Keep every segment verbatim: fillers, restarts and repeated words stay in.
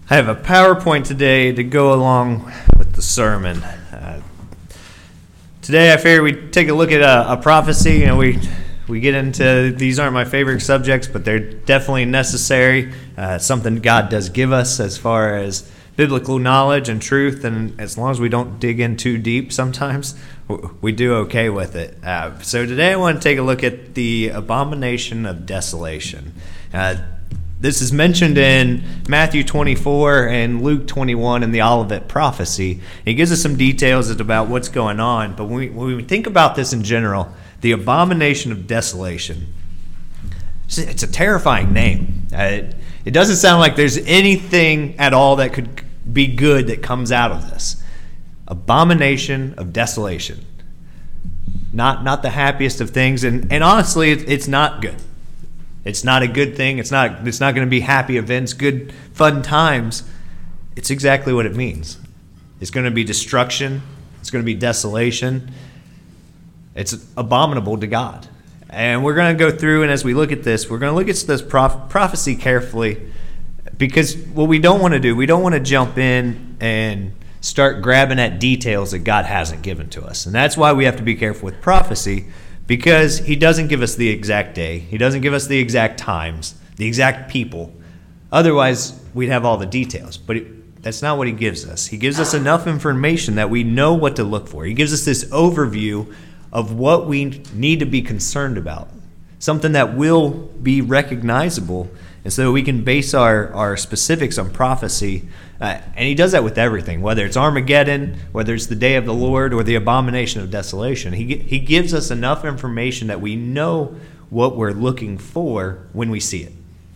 I have a PowerPoint today to go along with the sermon. Uh, today I figured we'd take a look at a, a prophecy, and we we get into, these aren't my favorite subjects, but they're definitely necessary. Uh, something God does give us as far as biblical knowledge and truth, and as long as we don't dig in too deep sometimes, we do okay with it. Uh, so today I want to take a look at the abomination of desolation. Uh, This is mentioned in Matthew twenty-four and Luke twenty-one in the Olivet prophecy. It gives us some details about what's going on. But when we, when we think about this in general, the abomination of desolation, it's a terrifying name. It, it doesn't sound like there's anything at all that could be good that comes out of this. Abomination of desolation. Not, not the happiest of things. And, and honestly, it, it's not good. It's not a good thing. It's not It's not going to be happy events, good, fun times. It's exactly what it means. It's going to be destruction. It's going to be desolation. It's abominable to God. And we're going to go through, and as we look at this, we're going to look at this proph- prophecy carefully, because what we don't want to do, we don't want to jump in and start grabbing at details that God hasn't given to us. And that's why we have to be careful with prophecy, because he doesn't give us the exact day. He doesn't give us the exact times, the exact people. Otherwise, we'd have all the details. But it, that's not what he gives us. He gives us enough information that we know what to look for. He gives us this overview of what we need to be concerned about, something that will be recognizable, and so we can base our, our specifics on prophecy. Uh, and he does that with everything, whether it's Armageddon, whether it's the day of the Lord, or the abomination of desolation. He, he gives us enough information that we know what we're looking for when we see it.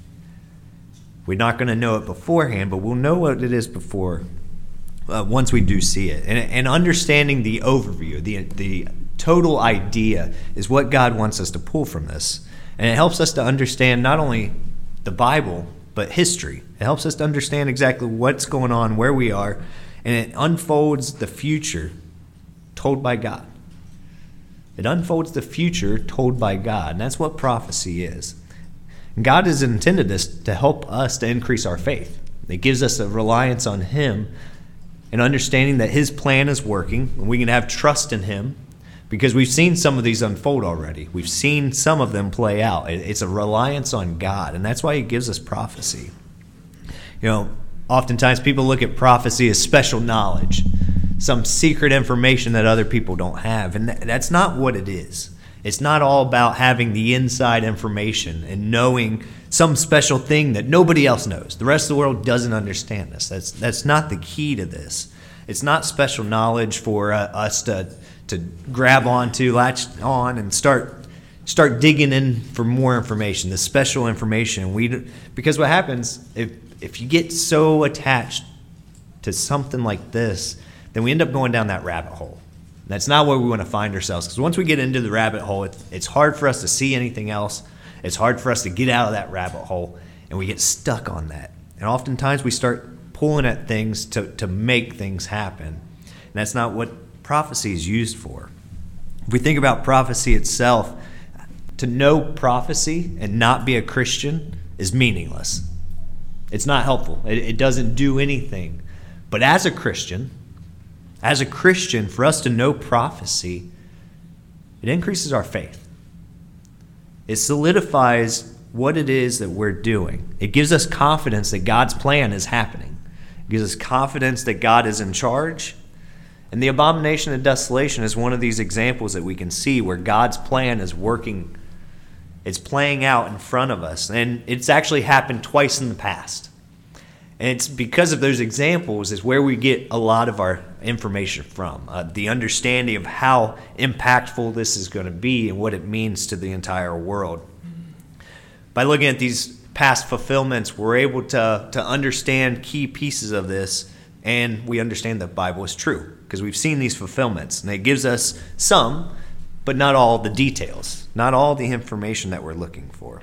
We're not going to know it beforehand, but we'll know what it is before, uh, once we do see it. And, and understanding the overview, the, the total idea, is what God wants us to pull from this. And it helps us to understand not only the Bible, but history. It helps us to understand exactly what's going on, where we are, and it unfolds the future told by God. It unfolds the future told by God, and that's what prophecy is. And God has intended this to help us to increase our faith. It gives us a reliance on Him and understanding that His plan is working, and we can have trust in Him, because we've seen some of these unfold already. We've seen some of them play out. It's a reliance on God, and that's why He gives us prophecy. You know, oftentimes people look at prophecy as special knowledge, some secret information that other people don't have, and that's not what it is. It's not all about having the inside information and knowing some special thing that nobody else knows. The rest of the world doesn't understand this. That's that's not the key to this. It's not special knowledge for uh, us to to grab onto, latch on, and start start digging in for more information, the special information. We because what happens if if you get so attached to something like this, then we end up going down that rabbit hole. That's not where we want to find ourselves, because once we get into the rabbit hole, it, it's hard for us to see anything else. It's hard for us to get out of that rabbit hole, and we get stuck on that. And oftentimes we start pulling at things to, to make things happen. And that's not what prophecy is used for. If we think about prophecy itself, to know prophecy and not be a Christian is meaningless. It's not helpful. It, it doesn't do anything. But as a Christian, as a Christian, for us to know prophecy, it increases our faith. It solidifies what it is that we're doing. It gives us confidence that God's plan is happening. It gives us confidence that God is in charge. And the abomination of desolation is one of these examples that we can see where God's plan is working. It's playing out in front of us. And it's actually happened twice in the past. And it's because of those examples is where we get a lot of our information from. Uh, the understanding of how impactful this is going to be and what it means to the entire world. By looking at these past fulfillments, we're able to, to understand key pieces of this, and we understand that the Bible is true because we've seen these fulfillments. And it gives us some, but not all the details, not all the information that we're looking for.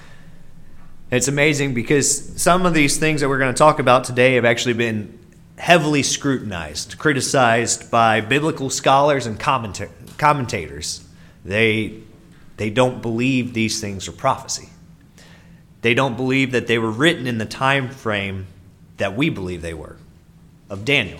It's amazing because some of these things that we're going to talk about today have actually been heavily scrutinized, criticized by biblical scholars and commenta- commentators. They, they don't believe these things are prophecy. They don't believe that they were written in the time frame that we believe they were, of Daniel.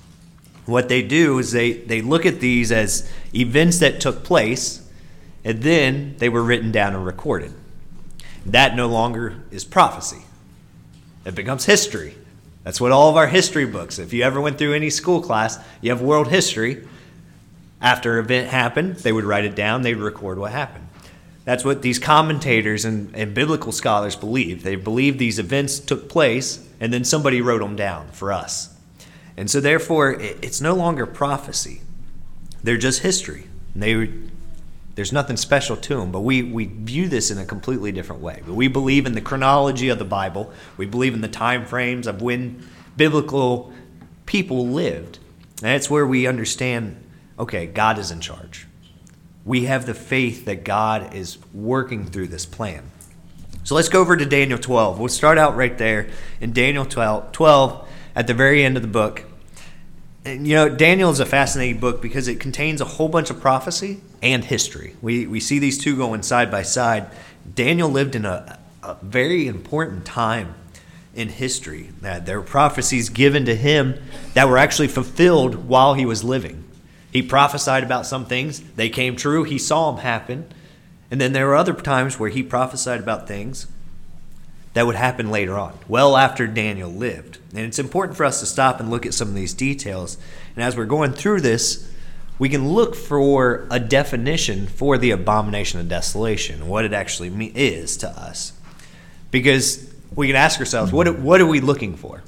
What they do is they, they look at these as events that took place, and then they were written down and recorded. That no longer is prophecy. It becomes history. That's what all of our history books, if you ever went through any school class, you have world history. After an event happened, they would write it down, they would record what happened. That's what these commentators and, and biblical scholars believe. They believe these events took place, and then somebody wrote them down for us. And so therefore, it, it's no longer prophecy. They're just history. They, there's nothing special to them, but we, we view this in a completely different way. But we believe in the chronology of the Bible. We believe in the time frames of when biblical people lived. And that's where we understand, okay, God is in charge. We have the faith that God is working through this plan. So let's go over to Daniel twelve. We'll start out right there in Daniel twelve, twelve at the very end of the book. And, you know, Daniel is a fascinating book because it contains a whole bunch of prophecy and history. We we see these two going side by side. Daniel lived in a, a very important time in history. Uh, there were prophecies given to him that were actually fulfilled while he was living. He prophesied about some things. They came true. He saw them happen. And then there were other times where he prophesied about things that would happen later on, well after Daniel lived. And it's important for us to stop and look at some of these details. And as we're going through this, we can look for a definition for the abomination of desolation, what it actually is to us. Because we can ask ourselves, what, what are we looking for?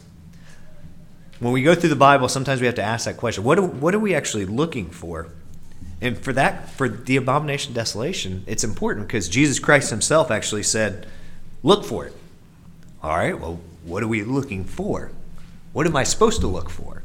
When we go through the Bible, sometimes we have to ask that question. What, do, what are we actually looking for? And for that, for the abomination of desolation, it's important because Jesus Christ himself actually said, look for it. All right, well, what are we looking for? What am I supposed to look for?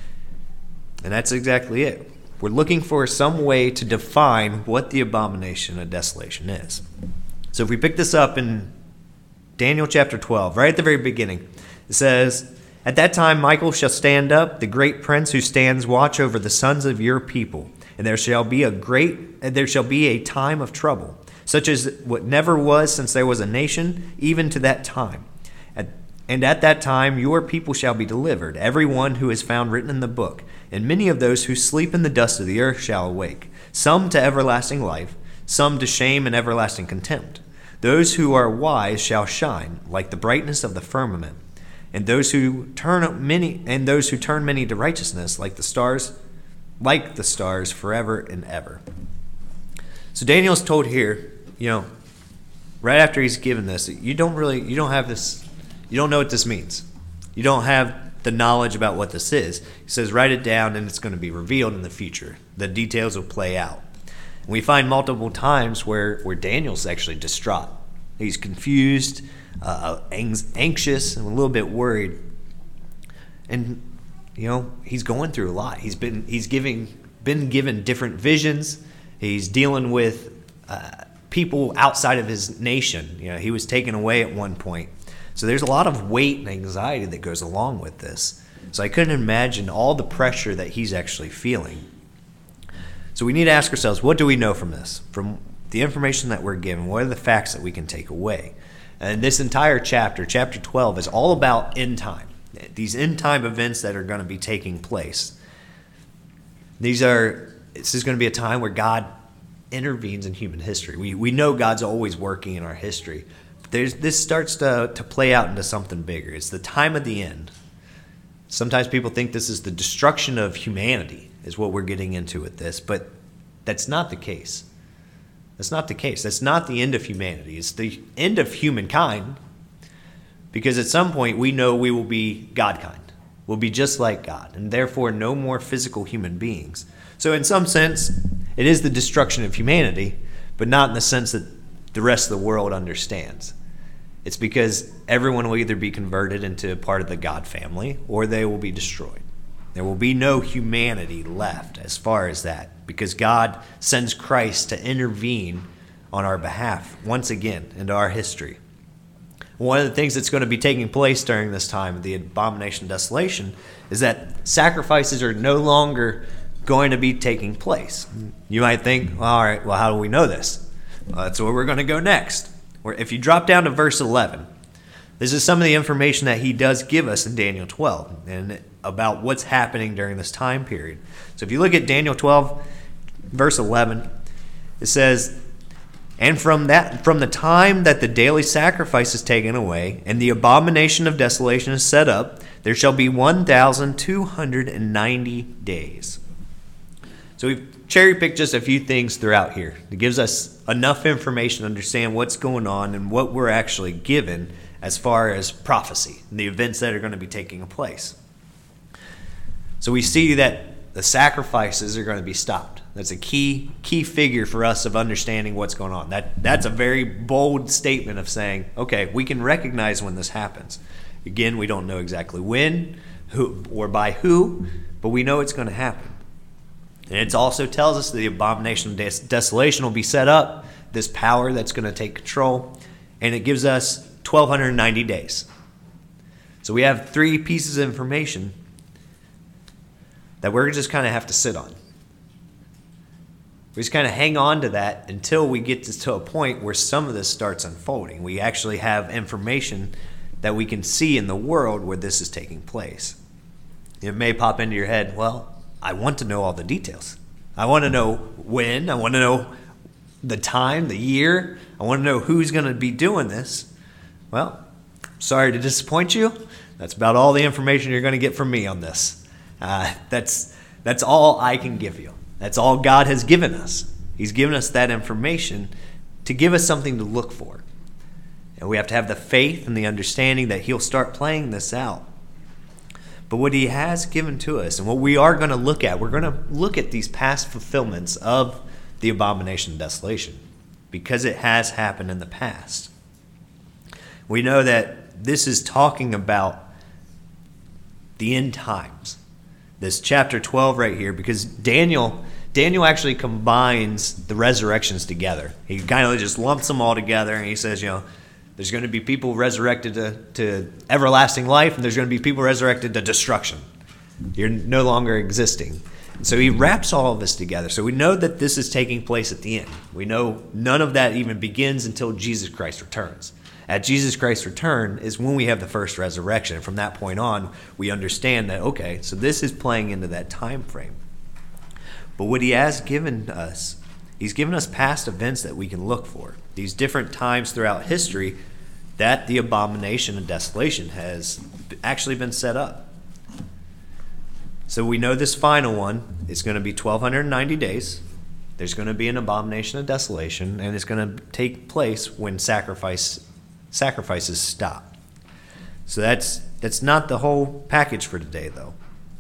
And that's exactly it. We're looking for some way to define what the abomination of desolation is. So if we pick this up in Daniel chapter twelve, right at the very beginning, it says, at that time Michael shall stand up, the great prince who stands watch over the sons of your people, and there shall be a great, there shall be a time of trouble, such as what never was since there was a nation, even to that time. At, and at that time your people shall be delivered, every one who is found written in the book, and many of those who sleep in the dust of the earth shall awake, some to everlasting life, some to shame and everlasting contempt. Those who are wise shall shine like the brightness of the firmament, and those who turn many and those who turn many to righteousness like the stars, like the stars forever and ever. So Daniel's told here, you know, right after he's given this, you don't really, you don't have this, you don't know what this means. You don't have the knowledge about what this is. He says, write it down and it's going to be revealed in the future. The details will play out. And we find multiple times where, where Daniel's actually distraught. He's confused, uh, anxious, and a little bit worried. And, you know, he's going through a lot. He's been he's giving been given different visions. He's dealing with uh, people outside of his nation. You know, he was taken away at one point. So there's a lot of weight and anxiety that goes along with this. So I couldn't imagine all the pressure that he's actually feeling. So we need to ask ourselves, what do we know from this? From the information that we're given, what are the facts that we can take away? And this entire chapter, chapter twelve, is all about end time. These end time events that are going to be taking place. These are, this is going to be a time where God intervenes in human history. We we know God's always working in our history. But there's, this starts to, to play out into something bigger. It's the time of the end. Sometimes people think this is the destruction of humanity, is what we're getting into with this, but that's not the case. That's not the case. That's not the end of humanity. It's the end of humankind, because at some point we know we will be God-kind. We'll be just like God, and therefore no more physical human beings. So in some sense, it is the destruction of humanity, but not in the sense that the rest of the world understands. It's because everyone will either be converted into part of the God family, or they will be destroyed. There will be no humanity left as far as that, because God sends Christ to intervene on our behalf once again into our history. One of the things that's going to be taking place during this time of the abomination of desolation is that sacrifices are no longer going to be taking place. You might think, well, all right, well, how do we know this? Well, that's where we're going to go next. Where if you drop down to verse eleven, This is some of the information that he does give us in Daniel twelve and about what's happening during this time period. So if you look at Daniel twelve, verse eleven, it says, "And from that, from the time that the daily sacrifice is taken away, and the abomination of desolation is set up, there shall be one thousand two hundred ninety days." So we've cherry-picked just a few things throughout here. It gives us enough information to understand what's going on and what we're actually given as far as prophecy and the events that are going to be taking place. So we see that the sacrifices are going to be stopped. That's a key key figure for us of understanding what's going on. That that's a very bold statement of saying, okay, we can recognize when this happens. Again, we don't know exactly when, who, or by who, but we know it's going to happen. And it also tells us that the abomination of des- desolation will be set up, this power that's going to take control, and it gives us twelve ninety days. So we have three pieces of information that we're just kind of have to sit on. We just kind of hang on to that until we get to, to a point where some of this starts unfolding. We actually have information that we can see in the world where this is taking place. It may pop into your head, well, I want to know all the details. I want to know when. I want to know the time, the year. I want to know who's going to be doing this. Well, sorry to disappoint you. That's about all the information you're going to get from me on this. Uh, that's that's all I can give you. That's all God has given us. He's given us that information to give us something to look for. And we have to have the faith and the understanding that he'll start playing this out. But what he has given to us and what we are going to look at, we're going to look at these past fulfillments of the abomination of desolation because it has happened in the past. We know that this is talking about the end times. This chapter twelve right here, because Daniel Daniel actually combines the resurrections together. He kind of just lumps them all together and he says, you know, there's going to be people resurrected to, to everlasting life, and there's going to be people resurrected to destruction. You're no longer existing. And so he wraps all of this together. So we know that this is taking place at the end. We know none of that even begins until Jesus Christ returns. At Jesus Christ's return is when we have the first resurrection. And from that point on, we understand that, okay, so this is playing into that time frame. But what he has given us, he's given us past events that we can look for. These different times throughout history that the abomination of desolation has actually been set up. So we know this final one is going to be twelve ninety days. There's going to be an abomination of desolation, and it's going to take place when sacrifice sacrifices stop. So that's that's not the whole package for today, though.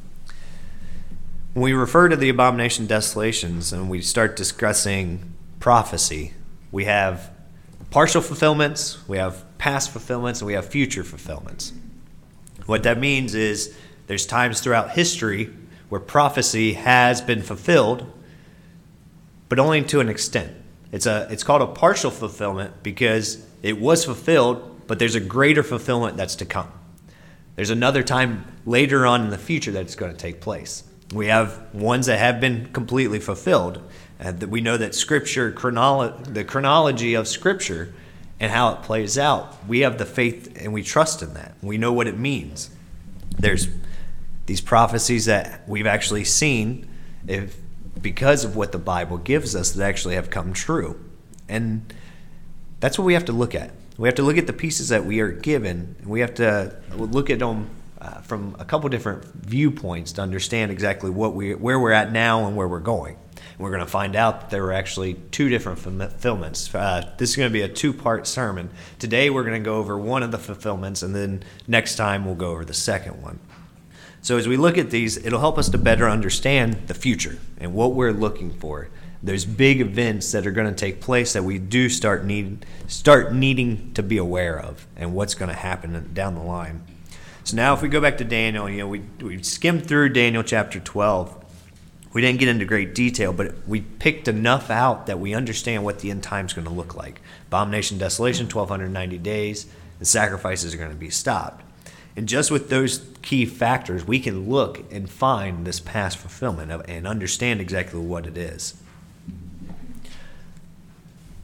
When we refer to the abomination of desolations and we start discussing prophecy, we have partial fulfillments, we have past fulfillments, and we have future fulfillments. What that means is there's times throughout history where prophecy has been fulfilled, but only to an extent. It's a it's called a partial fulfillment because it was fulfilled, but there's a greater fulfillment that's to come. There's another time later on in the future that it's going to take place. We have ones that have been completely fulfilled. Uh, that we know that Scripture, chronolo- the chronology of Scripture and how it plays out, we have the faith and we trust in that. We know what it means. There's these prophecies that we've actually seen if because of what the Bible gives us that actually have come true. And that's what we have to look at. We have to look at the pieces that we are given, and we have to look at them uh, from a couple different viewpoints to understand exactly what we where we're at now and where we're going. And we're going to find out that there were actually two different fulfillments. Uh, this is going to be a two-part sermon. Today we're going to go over one of the fulfillments, and then next time we'll go over the second one. So as we look at these, it'll help us to better understand the future and what we're looking for. There's big events that are going to take place that we do start need start needing to be aware of and what's going to happen down the line. So now if we go back to Daniel, you know, we we skimmed through Daniel chapter twelve. We didn't get into great detail, but we picked enough out that we understand what the end time is going to look like. Abomination, desolation, twelve ninety days. The sacrifices are going to be stopped. And just with those key factors, we can look and find this past fulfillment of, and understand exactly what it is.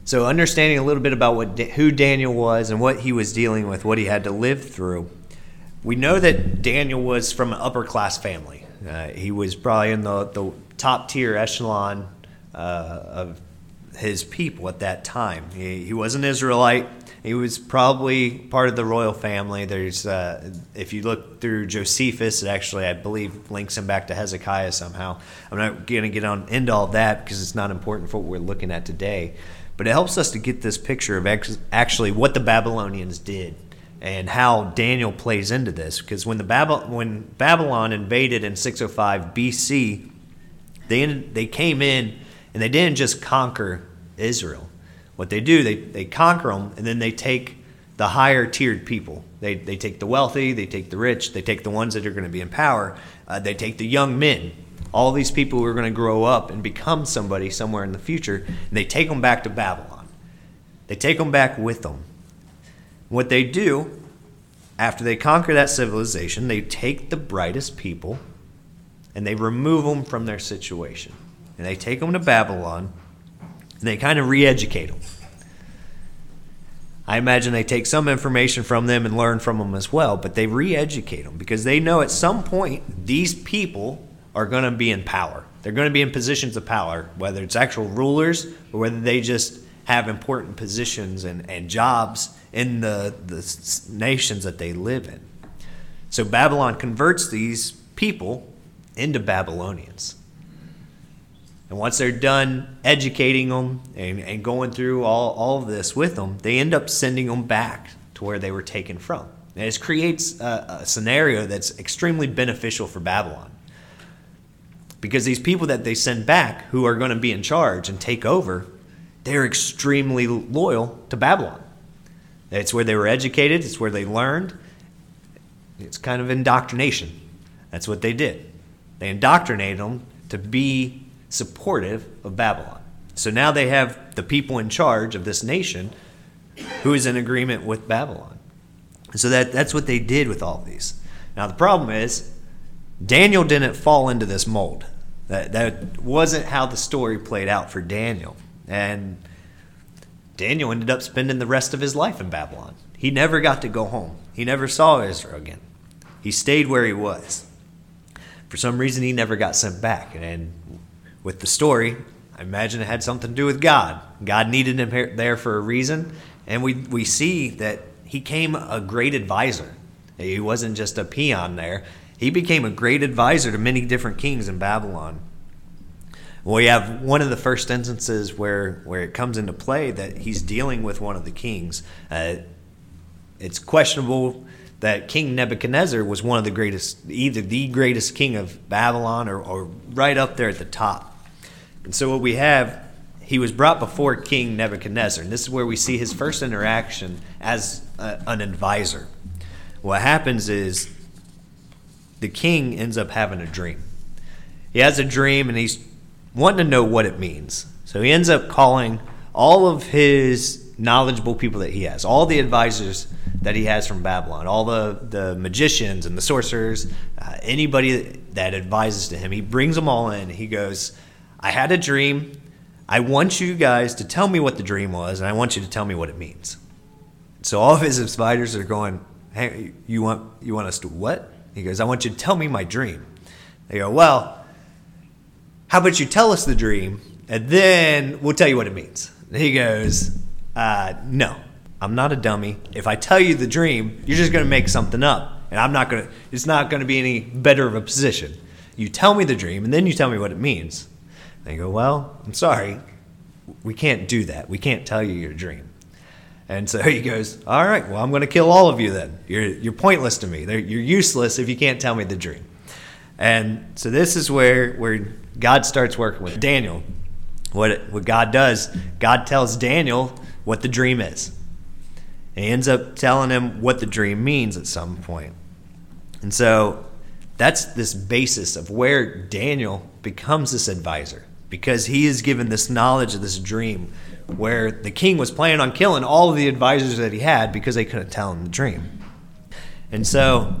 So understanding a little bit about what who Daniel was and what he was dealing with, what he had to live through, we know that Daniel was from an upper class family. Uh, he was probably in the, the top tier echelon uh, of his people at that time. He, he was an Israelite. He was probably part of the royal family. There's, uh, if you look through Josephus, it actually, I believe, links him back to Hezekiah somehow. I'm not going to get on into all that because it's not important for what we're looking at today. But it helps us to get this picture of ex- actually what the Babylonians did and how Daniel plays into this. Because when the Bab- when Babylon invaded in six oh five B C, they ended, they came in and they didn't just conquer Israel. What they do, they, they conquer them, and then they take the higher tiered people. They they take the wealthy, they take the rich, they take the ones that are going to be in power, uh, they take the young men, all these people who are going to grow up and become somebody somewhere in the future, and they take them back to Babylon. They take them back with them. What they do, after they conquer that civilization, they take the brightest people, and they remove them from their situation. And they take them to Babylon, and they kind of re-educate them. I imagine they take some information from them and learn from them as well, but they re-educate them because they know at some point these people are going to be in power. They're going to be in positions of power, whether it's actual rulers or whether they just have important positions and, and jobs in the, the nations that they live in. So Babylon converts these people into Babylonians. And once they're done educating them and, and going through all, all of this with them, they end up sending them back to where they were taken from. And it creates a, a scenario that's extremely beneficial for Babylon. Because these people that they send back, who are going to be in charge and take over, they're extremely loyal to Babylon. It's where they were educated. It's where they learned. It's kind of indoctrination. That's what they did. They indoctrinated them to be supportive of Babylon. So now they have the people in charge of this nation who is in agreement with Babylon. So that, that's what they did with all of these. Now the problem is, Daniel didn't fall into this mold. That, that wasn't how the story played out for Daniel. And Daniel ended up spending the rest of his life in Babylon. He never got to go home. He never saw Israel again. He stayed where he was. For some reason, he never got sent back. And with the story, I imagine it had something to do with God. God needed him there for a reason. And we, we see that he became a great advisor. He wasn't just a peon there. He became a great advisor to many different kings in Babylon. We have one of the first instances where, where it comes into play that he's dealing with one of the kings. Uh, it's questionable that King Nebuchadnezzar was one of the greatest, either the greatest king of Babylon or, or right up there at the top. And so what we have, he was brought before King Nebuchadnezzar, and this is where we see his first interaction as a, an advisor. What happens is the king ends up having a dream. He has a dream, and he's wanting to know what it means. So he ends up calling all of his knowledgeable people that he has, all the advisors that he has from Babylon, all the, the magicians and the sorcerers, uh, anybody that advises to him, he brings them all in. He goes, I had a dream. I want you guys to tell me what the dream was, and I want you to tell me what it means. So all of his advisors are going, hey, you want you want us to what? He goes, I want you to tell me my dream. They go, well, how about you tell us the dream, and then we'll tell you what it means. And he goes, uh, no, I'm not a dummy. If I tell you the dream, you're just going to make something up, and I'm not going to. It's not going to be any better of a position. You tell me the dream, and then you tell me what it means. They go, well, I'm sorry. We can't do that. We can't tell you your dream. And so he goes, all right, well, I'm going to kill all of you then. You're you're pointless to me. They're, you're useless if you can't tell me the dream. And so this is where, where God starts working with Daniel. What, what God does, God tells Daniel what the dream is. And he ends up telling him what the dream means at some point. And so that's this basis of where Daniel becomes this advisor, because he is given this knowledge of this dream where the king was planning on killing all of the advisors that he had because they couldn't tell him the dream. And so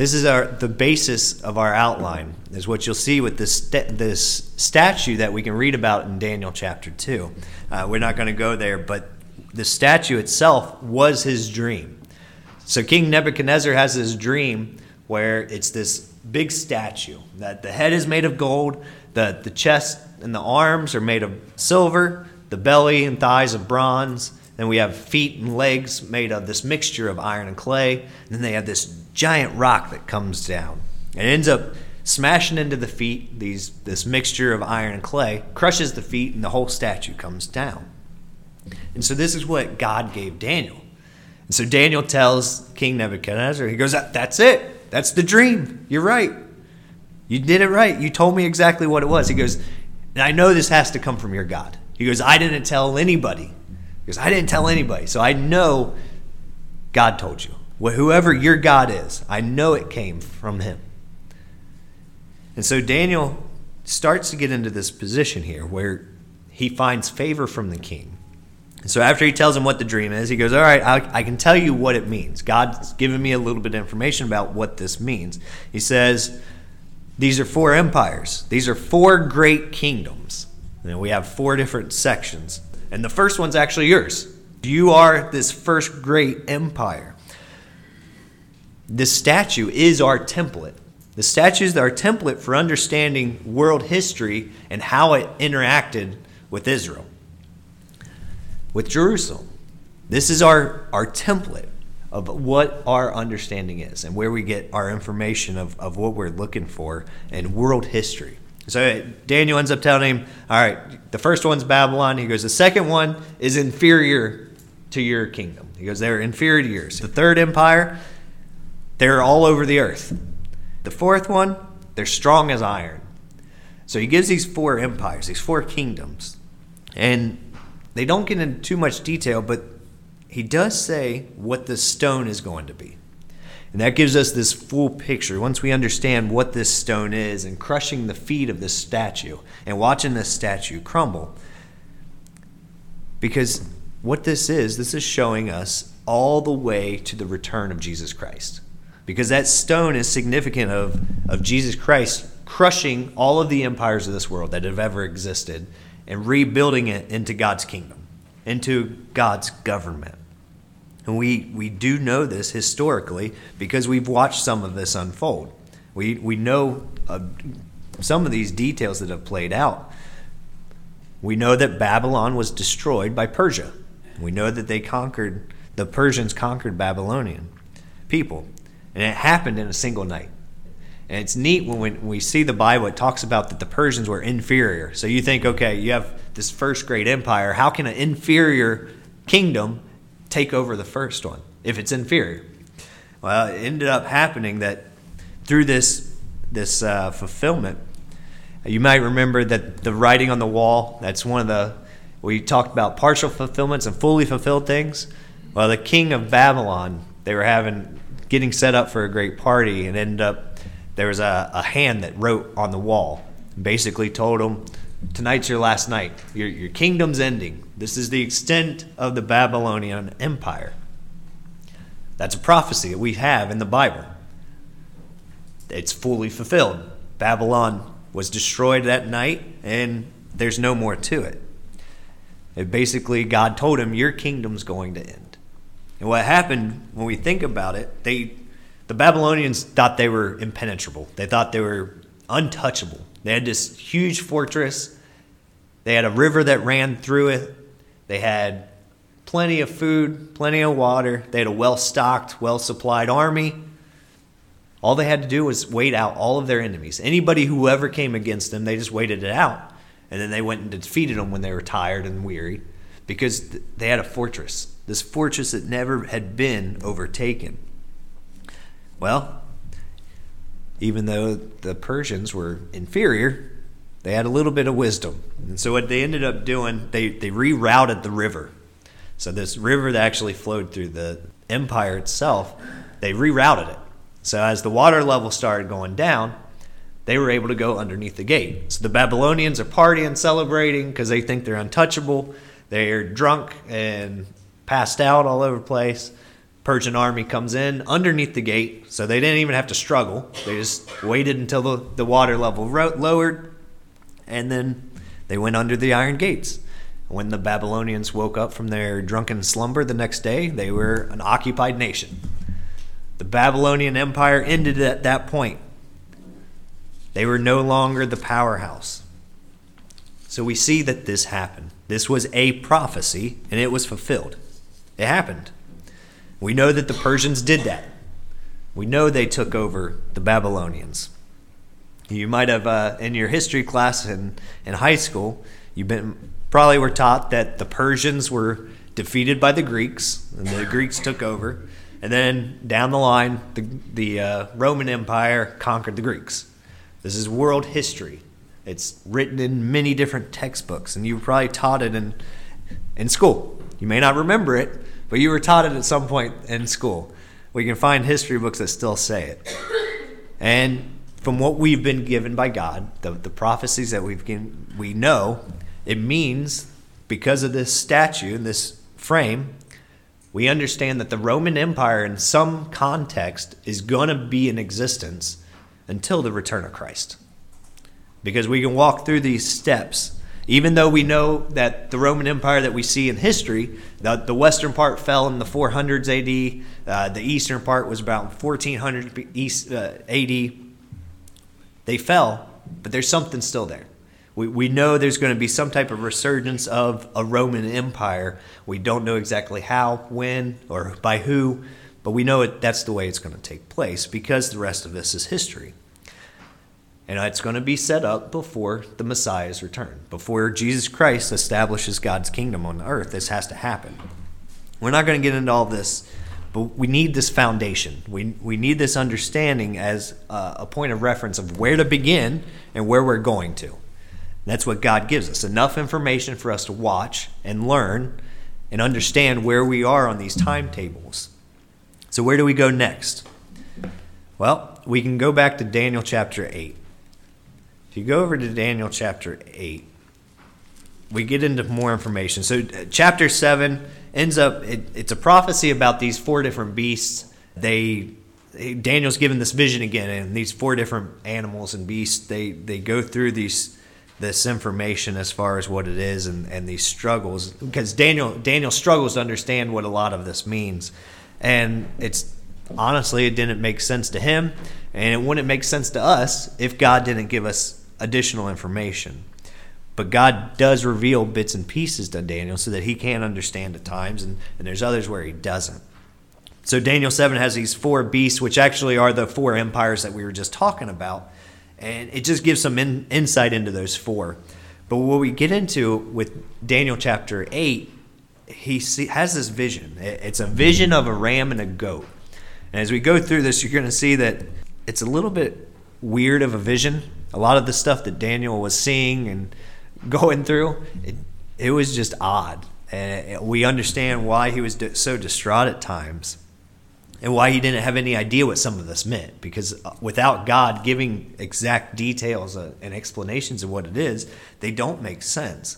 This is our the basis of our outline, is what you'll see with this st- this statue that we can read about in Daniel chapter two. Uh, we're not going to go there, but the statue itself was his dream. So King Nebuchadnezzar has this dream where it's this big statue, that the head is made of gold, the, the chest and the arms are made of silver, the belly and thighs of bronze, then we have feet and legs made of this mixture of iron and clay, and then they have this giant rock that comes down. And it ends up smashing into the feet, these this mixture of iron and clay, crushes the feet, and the whole statue comes down. And so this is what God gave Daniel. And so Daniel tells King Nebuchadnezzar, he goes, that's it. That's the dream. You're right. You did it right. You told me exactly what it was. He goes, and I know this has to come from your God. He goes, I didn't tell anybody. He goes, I didn't tell anybody. So I know God told you. Well, whoever your God is, I know it came from him. And so Daniel starts to get into this position here where he finds favor from the king. So after he tells him what the dream is, he goes, all right, I, I can tell you what it means. God's given me a little bit of information about what this means. He says, these are four empires. These are four great kingdoms. And we have four different sections. And the first one's actually yours. You are this first great empire. This statue is our template. The statue is our template for understanding world history and how it interacted with Israel, with Jerusalem. This is our, our template of what our understanding is and where we get our information of, of what we're looking for in world history. So Daniel ends up telling him, all right, the first one's Babylon. He goes, the second one is inferior to your kingdom. He goes, they're inferior to yours. The third empire, they're all over the earth. The fourth one, they're strong as iron. So he gives these four empires, these four kingdoms. And they don't get into too much detail, but he does say what the stone is going to be. And that gives us this full picture. Once we understand what this stone is and crushing the feet of this statue and watching this statue crumble. Because what this is, this is showing us all the way to the return of Jesus Christ. Because that stone is significant of, of Jesus Christ crushing all of the empires of this world that have ever existed and rebuilding it into God's kingdom, into God's government. And we, we do know this historically because we've watched some of this unfold. We, we know uh, some of these details that have played out. We know that Babylon was destroyed by Persia. We know that they conquered, the Persians conquered Babylonian people. And it happened in a single night. And it's neat when we, when we see the Bible, it talks about that the Persians were inferior. So you think, okay, you have this first great empire. How can an inferior kingdom take over the first one if it's inferior? Well, it ended up happening that through this, this uh, fulfillment, you might remember that the writing on the wall, that's one of the, we talked about partial fulfillments and fully fulfilled things. Well, the king of Babylon, they were having, getting set up for a great party, and ended up, there was a, a hand that wrote on the wall, basically told him, tonight's your last night. Your, your kingdom's ending. This is the extent of the Babylonian Empire. That's a prophecy that we have in the Bible. It's fully fulfilled. Babylon was destroyed that night, and there's no more to it. It basically, God told him, your kingdom's going to end. And what happened, when we think about it, they, the Babylonians thought they were impenetrable. They thought they were untouchable. They had this huge fortress. They had a river that ran through it. They had plenty of food, plenty of water. They had a well-stocked, well-supplied army. All they had to do was wait out all of their enemies. Anybody who ever came against them, they just waited it out. And then they went and defeated them when they were tired and weary, because they had a fortress, this fortress that never had been overtaken. Well, even though the Persians were inferior, they had a little bit of wisdom. And so what they ended up doing, they, they rerouted the river. So this river that actually flowed through the empire itself, they rerouted it. So as the water level started going down, they were able to go underneath the gate. So the Babylonians are partying, celebrating, because they think they're untouchable. They're drunk and passed out all over the place. Persian army comes in underneath the gate, so they didn't even have to struggle. They just waited until the, the water level ro- lowered, and then they went under the iron gates. When the Babylonians woke up from their drunken slumber the next day, they were an occupied nation. The Babylonian Empire ended at that point. They were no longer the powerhouse. So we see that this happened. This was a prophecy, and it was fulfilled. It happened. We know that the Persians did that. We know they took over the Babylonians. You might have, uh, in your history class in, in high school, you've been probably were taught that the Persians were defeated by the Greeks, and the Greeks took over. And then down the line, the, the uh, Roman Empire conquered the Greeks. This is world history. It's written in many different textbooks, and you were probably taught it in, in school. You may not remember it, but you were taught it at some point in school. We can find history books that still say it. And from what we've been given by God, the, the prophecies that we've given, we know, it means because of this statue, this frame, we understand that the Roman Empire in some context is going to be in existence until the return of Christ. Because we can walk through these steps. Even though we know that the Roman Empire that we see in history, the, the western part fell in the four hundreds A D, uh, the eastern part was about fourteen hundred East, uh, A D. They fell, but there's something still there. We, we know there's going to be some type of resurgence of a Roman Empire. We don't know exactly how, when, or by who, but we know it, that's the way it's going to take place because the rest of this is history. And it's going to be set up before the Messiah's return. Before Jesus Christ establishes God's kingdom on the earth, this has to happen. We're not going to get into all this, but we need this foundation. We we need this understanding as a, a point of reference of where to begin and where we're going to. That's what God gives us. Enough information for us to watch and learn and understand where we are on these timetables. So where do we go next? Well, we can go back to Daniel chapter eight. If you go over to Daniel chapter eight, we get into more information. So uh, chapter seven ends up, it, it's a prophecy about these four different beasts. They, they Daniel's given this vision again, and these four different animals and beasts, they, they go through these this information as far as what it is and, and these struggles. Because Daniel Daniel struggles to understand what a lot of this means. And it's honestly, it didn't make sense to him, and it wouldn't make sense to us if God didn't give us additional information. But God does reveal bits and pieces to Daniel so that he can understand at times, and, and there's others where he doesn't. So Daniel seven has these four beasts, which actually are the four empires that we were just talking about, and it just gives some in, insight into those four. But what we get into with Daniel chapter eight, he see, has this vision. It's a vision of a ram and a goat. And as we go through this, you're going to see that it's a little bit weird of a vision. A lot of the stuff that Daniel was seeing and going through, it, it was just odd. And we understand why he was so distraught at times and why he didn't have any idea what some of this meant. Because without God giving exact details and explanations of what it is, they don't make sense.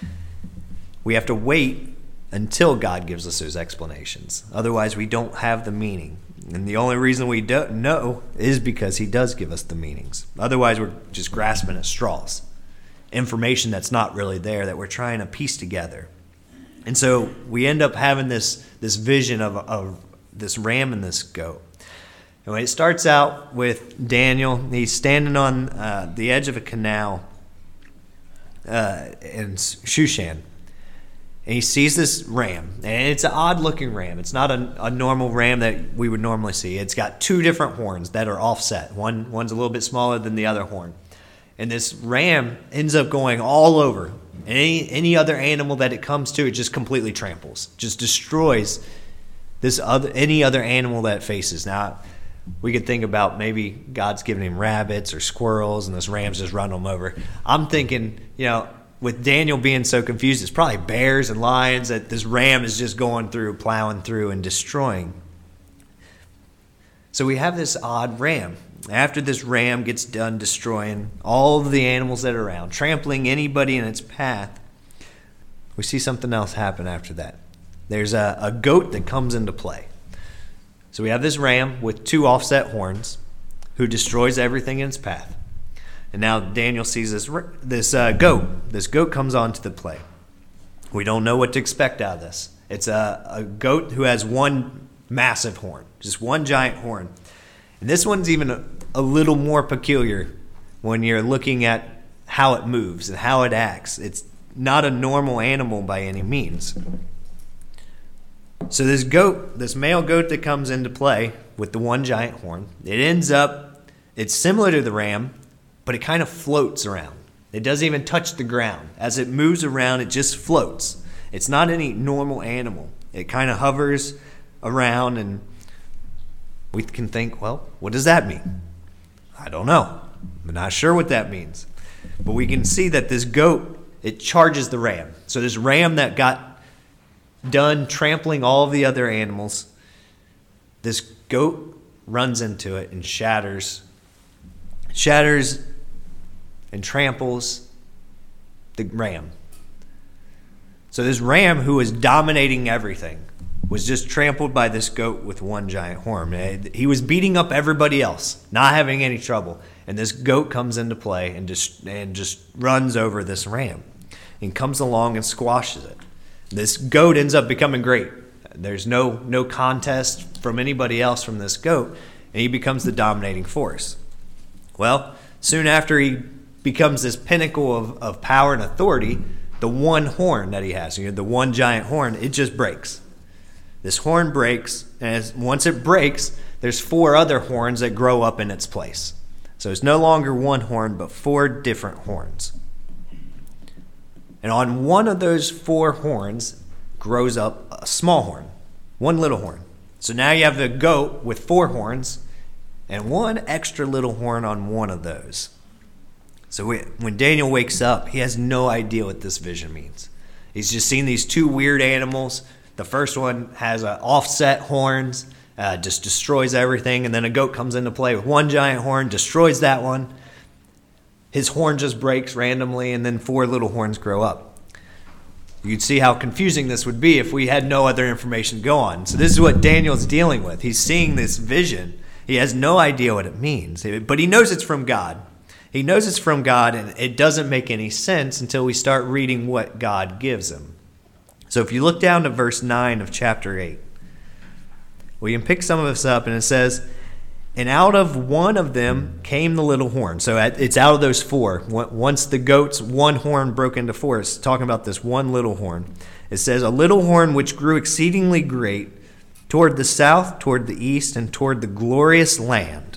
We have to wait until God gives us those explanations. Otherwise, we don't have the meaning. And the only reason we don't know is because he does give us the meanings. Otherwise, we're just grasping at straws. Information that's not really there that we're trying to piece together. And so we end up having this, this vision of, of this ram and this goat. And when it starts out with Daniel, he's standing on uh, the edge of a canal uh, in Shushan. And he sees this ram, and it's an odd-looking ram. It's not a, a normal ram that we would normally see. It's got two different horns that are offset. One One's a little bit smaller than the other horn. And this ram ends up going all over. Any, any other animal that it comes to, it just completely tramples, just destroys this other any other animal that it faces. Now, we could think about maybe God's giving him rabbits or squirrels, and this ram's just running them over. I'm thinking, you know, with Daniel being so confused, it's probably bears and lions that this ram is just going through, plowing through, and destroying. So we have this odd ram. After this ram gets done destroying all of the animals that are around, trampling anybody in its path, we see something else happen after that. There's a, a goat that comes into play. So we have this ram with two offset horns who destroys everything in its path. And now Daniel sees this this uh, goat. This goat comes onto the play. We don't know what to expect out of this. It's a, a goat who has one massive horn, just one giant horn. And this one's even a, a little more peculiar when you're looking at how it moves and how it acts. It's not a normal animal by any means. So this goat, this male goat that comes into play with the one giant horn, it ends up, it's similar to the ram, but it kind of floats around. It doesn't even touch the ground. As it moves around, it just floats. It's not any normal animal. It kind of hovers around, and we can think, well, what does that mean? I don't know. I'm not sure what that means. But we can see that this goat, it charges the ram. So this ram that got done trampling all of the other animals, this goat runs into it and shatters, shatters and tramples the ram. So this ram, who was dominating everything, was just trampled by this goat with one giant horn. He was beating up everybody else, not having any trouble. And this goat comes into play and just and just runs over this ram and comes along and squashes it. This goat ends up becoming great. There's no no contest from anybody else from this goat, and he becomes the dominating force. Well, soon after he becomes this pinnacle of, of power and authority, the one horn that he has, you know, the one giant horn, it just breaks. This horn breaks, and as, once it breaks, there's four other horns that grow up in its place. So it's no longer one horn, but four different horns. And on one of those four horns grows up a small horn, one little horn. So now you have the goat with four horns and one extra little horn on one of those. So when Daniel wakes up, he has no idea what this vision means. He's just seen these two weird animals. The first one has uh, offset horns, uh, just destroys everything. And then a goat comes into play with one giant horn, destroys that one. His horn just breaks randomly, and then four little horns grow up. You'd see how confusing this would be if we had no other information to go on. So this is what Daniel's dealing with. He's seeing this vision. He has no idea what it means, but he knows it's from God. He knows it's from God, and it doesn't make any sense until we start reading what God gives him. So if you look down to verse nine of chapter eight, we can pick some of this up, and it says, "And out of one of them came the little horn." So it's out of those four. Once the goat's one horn broke into four, it's talking about this one little horn. It says, "A little horn which grew exceedingly great toward the south, toward the east, and toward the glorious land."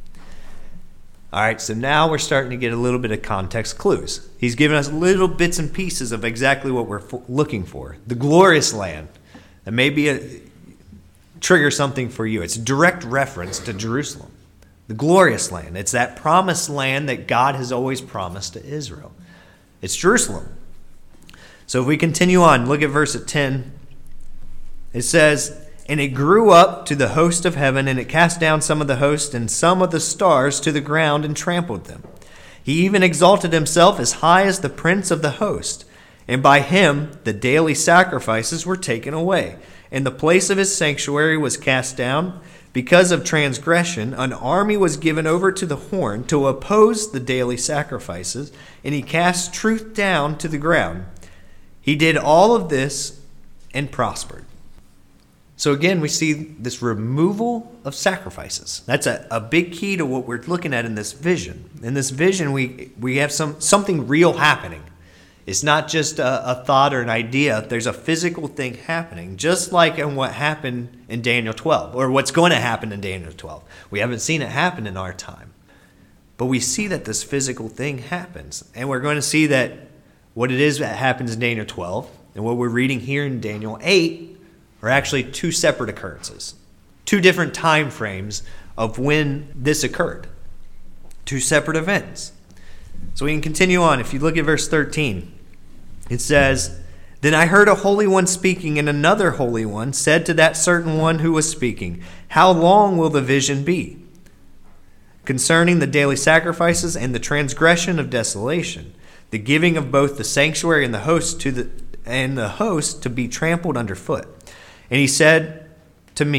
All right, so now we're starting to get a little bit of context clues. He's given us little bits and pieces of exactly what we're looking for. The glorious land. That may be a, trigger something for you. It's a direct reference to Jerusalem. The glorious land. It's that promised land that God has always promised to Israel. It's Jerusalem. So if we continue on, look at verse ten. It says, "And it grew up to the host of heaven, and it cast down some of the host and some of the stars to the ground and trampled them. He even exalted himself as high as the prince of the host. And by him the daily sacrifices were taken away. And the place of his sanctuary was cast down. Because of transgression, an army was given over to the horn to oppose the daily sacrifices, and he cast truth down to the ground. He did all of this and prospered." So again, we see this removal of sacrifices. That's a, a big key to what we're looking at in this vision. In this vision, we we have some something real happening. It's not just a, a thought or an idea. There's a physical thing happening, just like in what happened in Daniel twelve, or what's going to happen in Daniel twelve. We haven't seen it happen in our time. But we see that this physical thing happens. And we're going to see that what it is that happens in Daniel twelve and what we're reading here in Daniel eight are actually two separate occurrences, two different time frames of when this occurred, two separate events. So we can continue on. If you look at verse thirteen, it says, "Then I heard a holy one speaking, and another holy one said to that certain one who was speaking, 'How long will the vision be concerning the daily sacrifices and the transgression of desolation, the giving of both the sanctuary and the host to the and the host to be trampled underfoot?' And he said to me,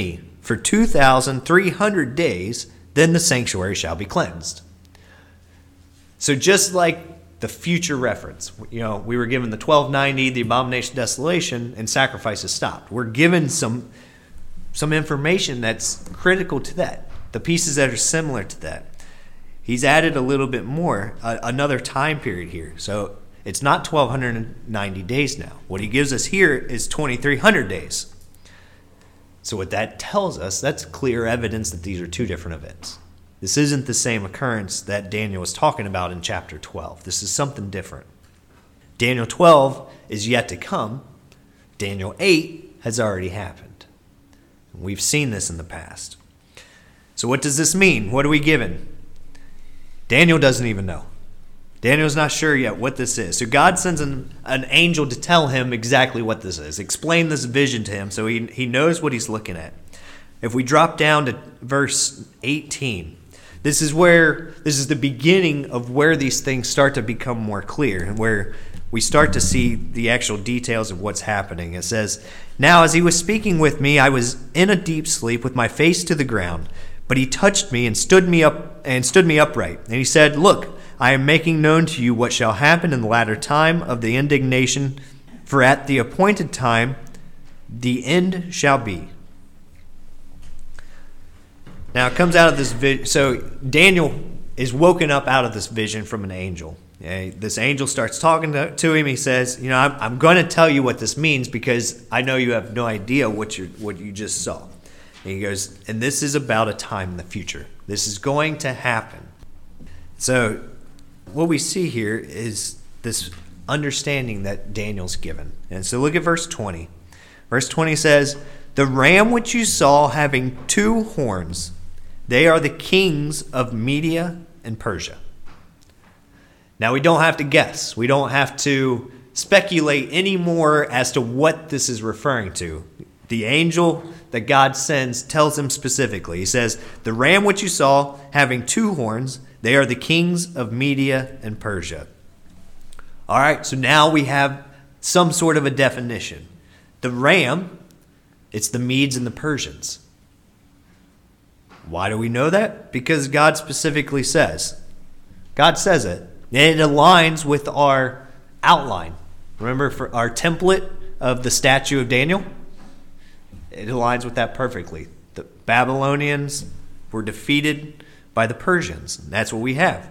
for two thousand three hundred days, then the sanctuary shall be cleansed. So just like the future reference, you know, we were given the twelve ninety, the abomination of desolation, and sacrifices stopped. We're given some some information that's critical to that, the pieces that are similar to that. He's added a little bit more, uh, another time period here. So it's not twelve ninety days now. What he gives us here is twenty-three hundred days. So what that tells us, that's clear evidence that these are two different events. This isn't the same occurrence that Daniel was talking about in chapter twelve. This is something different. Daniel twelve is yet to come. Daniel eight has already happened. We've seen this in the past. So what does this mean? What are we given? Daniel doesn't even know. Daniel's not sure yet what this is. So God sends an, an angel to tell him exactly what this is. Explain this vision to him so he, he knows what he's looking at. If we drop down to verse eighteen, this is where, this is the beginning of where these things start to become more clear and where we start to see the actual details of what's happening. It says, "Now as he was speaking with me, I was in a deep sleep with my face to the ground, but he touched me and stood me up and stood me upright. And he said, 'Look, I am making known to you what shall happen in the latter time of the indignation, for at the appointed time the end shall be.'" Now it comes out of this vision. So Daniel is woken up out of this vision from an angel. Okay? This angel starts talking to, to him. He says, you know, I'm, I'm going to tell you what this means because I know you have no idea what you what you just saw. And he goes, and this is about a time in the future. This is going to happen. So what we see here is this understanding that Daniel's given. And so look at verse twenty. Verse twenty says, "The ram which you saw having two horns, they are the kings of Media and Persia." Now we don't have to guess. We don't have to speculate anymore as to what this is referring to. The angel that God sends tells him specifically. He says, "The ram which you saw having two horns, they are the kings of Media and Persia." All right, so now we have some sort of a definition. The ram, it's the Medes and the Persians. Why do we know that? Because God specifically says. God says it. And it aligns with our outline. Remember for our template of the statue of Daniel? It aligns with that perfectly. The Babylonians were defeated by the Persians. And that's what we have.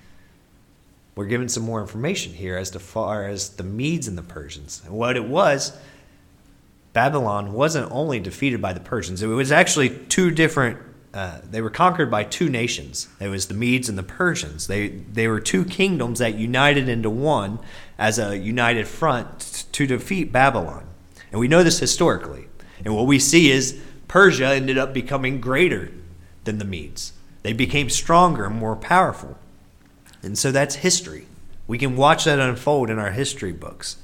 We're given some more information here as to far as the Medes and the Persians. And what it was, Babylon wasn't only defeated by the Persians. It was actually two different, uh, they were conquered by two nations. It was the Medes and the Persians. They, they were two kingdoms that united into one as a united front to defeat Babylon. And we know this historically. And what we see is Persia ended up becoming greater than the Medes. They became stronger and more powerful. And so that's history. We can watch that unfold in our history books.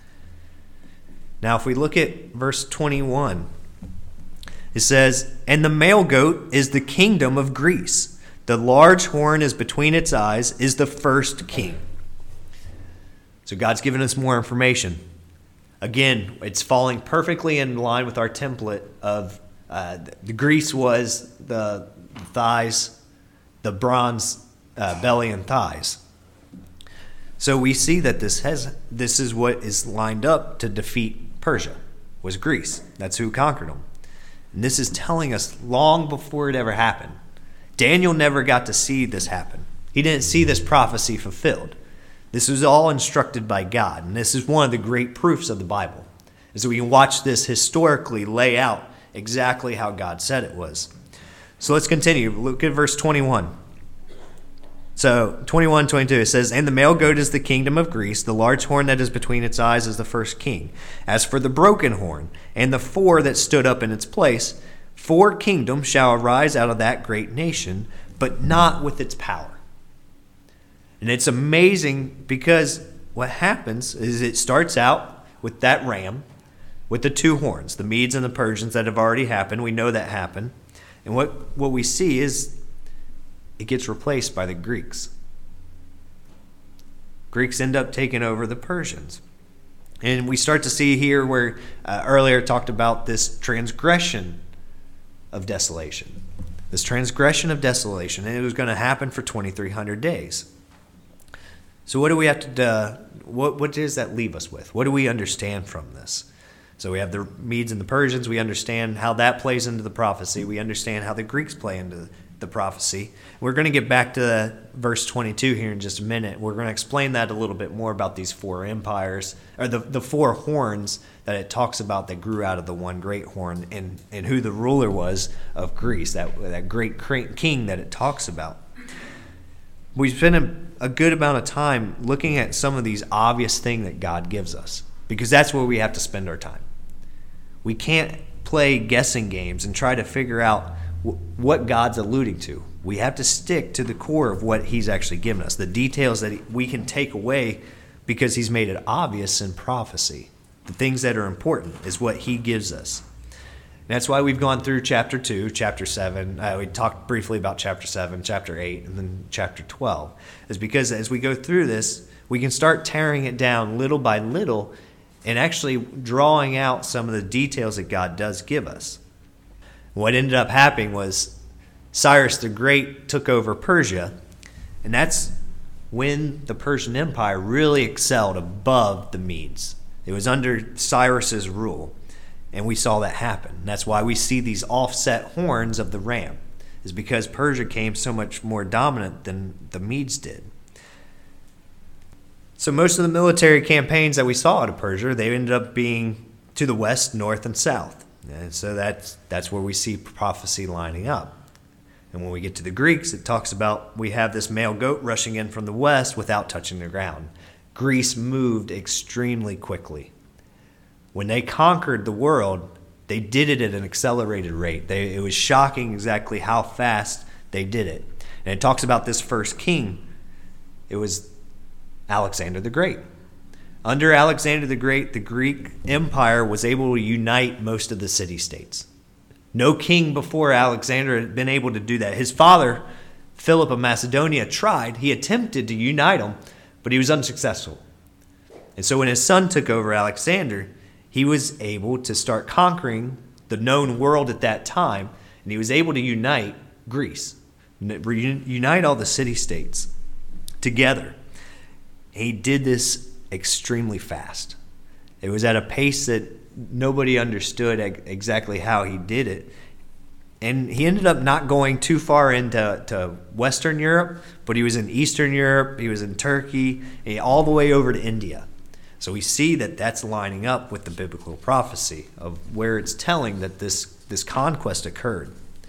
Now, if we look at verse twenty-one, it says, "And the male goat is the kingdom of Greece. The large horn is between its eyes, is the first king." So God's given us more information. Again, it's falling perfectly in line with our template of uh, the Greece was the thighs, the bronze uh, belly and thighs. So we see that this has this is what is lined up to defeat Persia, was Greece. That's who conquered them. And this is telling us long before it ever happened. Daniel never got to see this happen. He didn't see this prophecy fulfilled. This was all instructed by God. And this is one of the great proofs of the Bible, is that we can watch this historically lay out exactly how God said it was. So let's continue. Look at verse twenty-one. So twenty-one, twenty-two, it says, "And the male goat is the kingdom of Greece. The large horn that is between its eyes is the first king. As for the broken horn and the four that stood up in its place, four kingdoms shall arise out of that great nation, but not with its power." And it's amazing because what happens is it starts out with that ram with the two horns, the Medes and the Persians that have already happened. We know that happened. And what, what we see is it gets replaced by the Greeks. Greeks end up taking over the Persians. And we start to see here where uh, earlier talked about this transgression of desolation. This transgression of desolation, and it was going to happen for twenty-three hundred days. So what do we have to do? What, what does that leave us with? What do we understand from this? So we have the Medes and the Persians. We understand how that plays into the prophecy. We understand how the Greeks play into the prophecy. We're going to get back to verse twenty-two here in just a minute. We're going to explain that a little bit more about these four empires, or the, the four horns that it talks about that grew out of the one great horn, and, and who the ruler was of Greece, that, that great king that it talks about. We spent a, a good amount of time looking at some of these obvious things that God gives us, because that's where we have to spend our time. We can't play guessing games and try to figure out w- what God's alluding to. We have to stick to the core of what he's actually given us, the details that he, we can take away because he's made it obvious in prophecy. The things that are important is what he gives us. And that's why we've gone through chapter two, chapter seven. Uh, we talked briefly about chapter seven, chapter eight, and then chapter twelve. Is because as we go through this, we can start tearing it down little by little and actually drawing out some of the details that God does give us. What ended up happening was Cyrus the Great took over Persia, and that's when the Persian Empire really excelled above the Medes. It was under Cyrus's rule, and we saw that happen. That's why we see these offset horns of the ram, is because Persia came so much more dominant than the Medes did. So most of the military campaigns that we saw out of Persia, they ended up being to the west, north, and south. And so that's that's where we see prophecy lining up. And when we get to the Greeks, it talks about we have this male goat rushing in from the west without touching the ground. Greece moved extremely quickly. When they conquered the world, they did it at an accelerated rate. They, it was shocking exactly how fast they did it. And it talks about this first king. It was Alexander the Great. Under Alexander the Great, the Greek Empire was able to unite most of the city-states. No king before Alexander had been able to do that. His father, Philip of Macedonia, tried. He attempted to unite them, but he was unsuccessful. And so when his son took over, Alexander, he was able to start conquering the known world at that time, and he was able to unite Greece, unite all the city-states together. He did this extremely fast. It was at a pace that nobody understood exactly how he did it. And he ended up not going too far into to Western Europe, but he was in Eastern Europe, he was in Turkey, and all the way over to India. So we see that that's lining up with the biblical prophecy of where it's telling that this, this conquest occurred.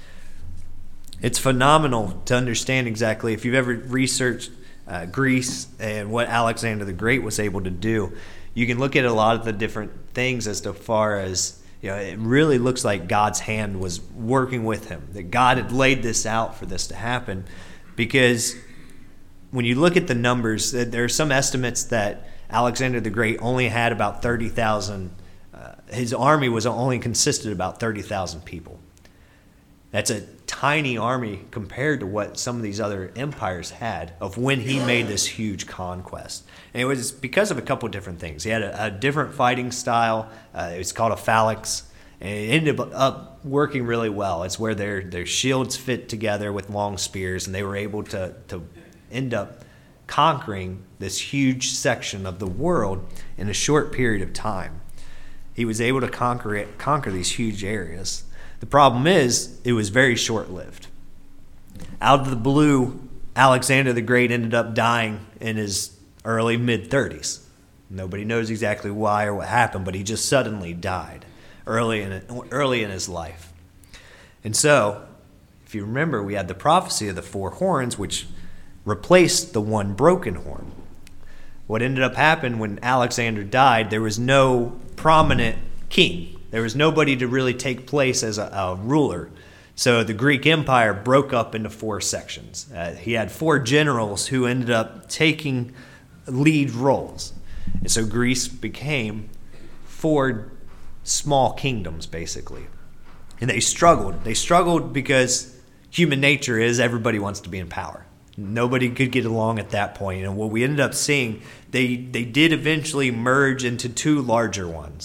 It's phenomenal to understand exactly, if you've ever researched uh, Greece and what Alexander the Great was able to do, you can look at a lot of the different things as to far as, you know, it really looks like God's hand was working with him, that God had laid this out for this to happen. Because when you look at the numbers, there are some estimates that Alexander the Great only had about thirty thousand, uh, his army was only consisted of about thirty thousand people. That's a tiny army compared to what some of these other empires had of when he made this huge conquest. And it was because of a couple of different things. He had a, a different fighting style. Uh, it was called a phalanx. And it ended up working really well. It's where their, their shields fit together with long spears, and they were able to, to end up conquering this huge section of the world in a short period of time. He was able to conquer it, conquer these huge areas. The problem is, it was very short-lived. Out of the blue, Alexander the Great ended up dying in his early mid-thirties. Nobody knows exactly why or what happened, but he just suddenly died early in early in his life. And so, if you remember, we had the prophecy of the four horns, which replaced the one broken horn. What ended up happening when Alexander died, there was no prominent king. There was nobody to really take place as a, a ruler. So the Greek Empire broke up into four sections. Uh, he had four generals who ended up taking lead roles. And so Greece became four small kingdoms, basically. And they struggled. They struggled because human nature is everybody wants to be in power. Nobody could get along at that point. And what we ended up seeing, they, they did eventually merge into two larger ones.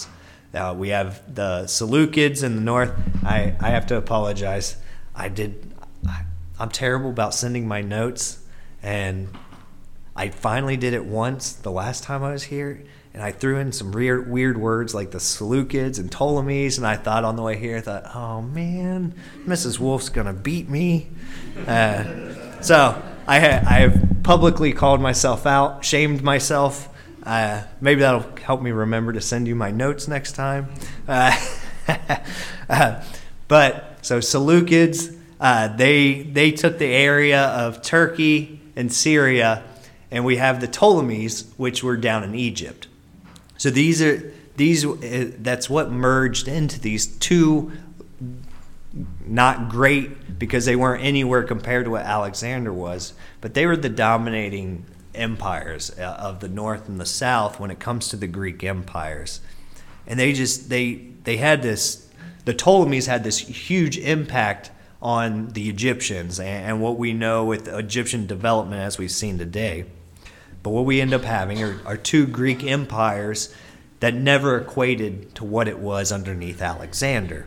Uh, we have the Seleucids in the north. I, I have to apologize. I did. I, I'm terrible about sending my notes, and I finally did it once the last time I was here, and I threw in some weird, weird words like the Seleucids and Ptolemies, and I thought on the way here, I thought, oh man, Missus Wolf's gonna beat me. Uh, so I, ha- I have publicly called myself out, shamed myself. Uh, maybe that'll help me remember to send you my notes next time. Uh, uh, but so Seleucids, uh, they they took the area of Turkey and Syria, and we have the Ptolemies, which were down in Egypt. So these are these. Uh, that's what merged into these two. Not great because they weren't anywhere compared to what Alexander was, but they were the dominating empires of the north and the south when it comes to the Greek empires. And they just they they had this the Ptolemies had this huge impact on the Egyptians and, and what we know with Egyptian development as we've seen today. But what we end up having are, are two Greek empires that never equated to what it was underneath Alexander.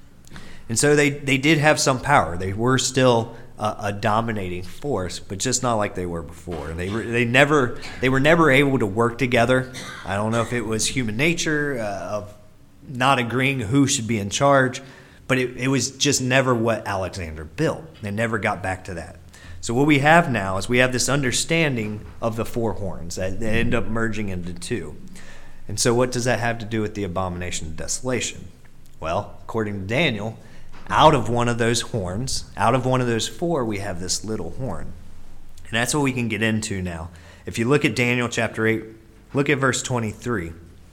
And so they, they did have some power. They were still a, a dominating force, but just not like they were before. They were they never they were never able to work together. I don't know if it was human nature uh, of not agreeing who should be in charge, but it, it was just never what Alexander built. They never got back to that. So what we have now is we have this understanding of the four horns that they end up merging into two. And so what does that have to do with the abomination of desolation? Well, according to Daniel, out of one of those horns, out of one of those four, we have this little horn. And that's what we can get into now. If you look at Daniel chapter eight, look at verse twenty-three.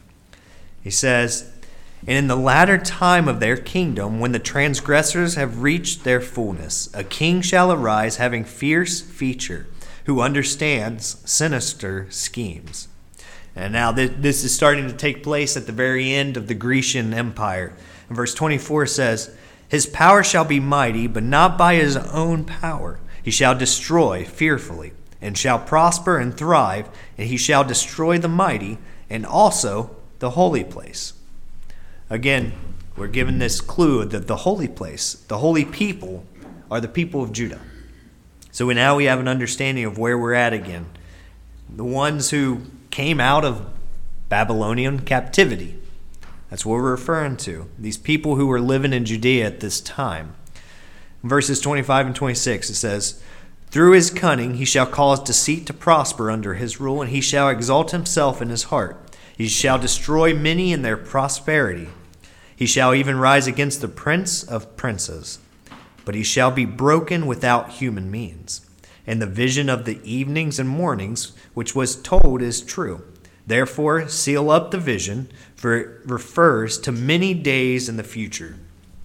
He says, "And in the latter time of their kingdom, when the transgressors have reached their fullness, a king shall arise having fierce feature, who understands sinister schemes." And now this is starting to take place at the very end of the Grecian Empire. And verse twenty-four says, "His power shall be mighty, but not by his own power. He shall destroy fearfully, and shall prosper and thrive, and he shall destroy the mighty, and also the holy place." Again, we're given this clue that the holy place, the holy people, are the people of Judah. So now we have an understanding of where we're at again. The ones who came out of Babylonian captivity. That's what we're referring to. These people who were living in Judea at this time. In verses twenty-five and twenty-six, it says, "Through his cunning he shall cause deceit to prosper under his rule, and he shall exalt himself in his heart. He shall destroy many in their prosperity. He shall even rise against the prince of princes. But he shall be broken without human means. And the vision of the evenings and mornings which was told is true. Therefore seal up the vision, for it refers to many days in the future."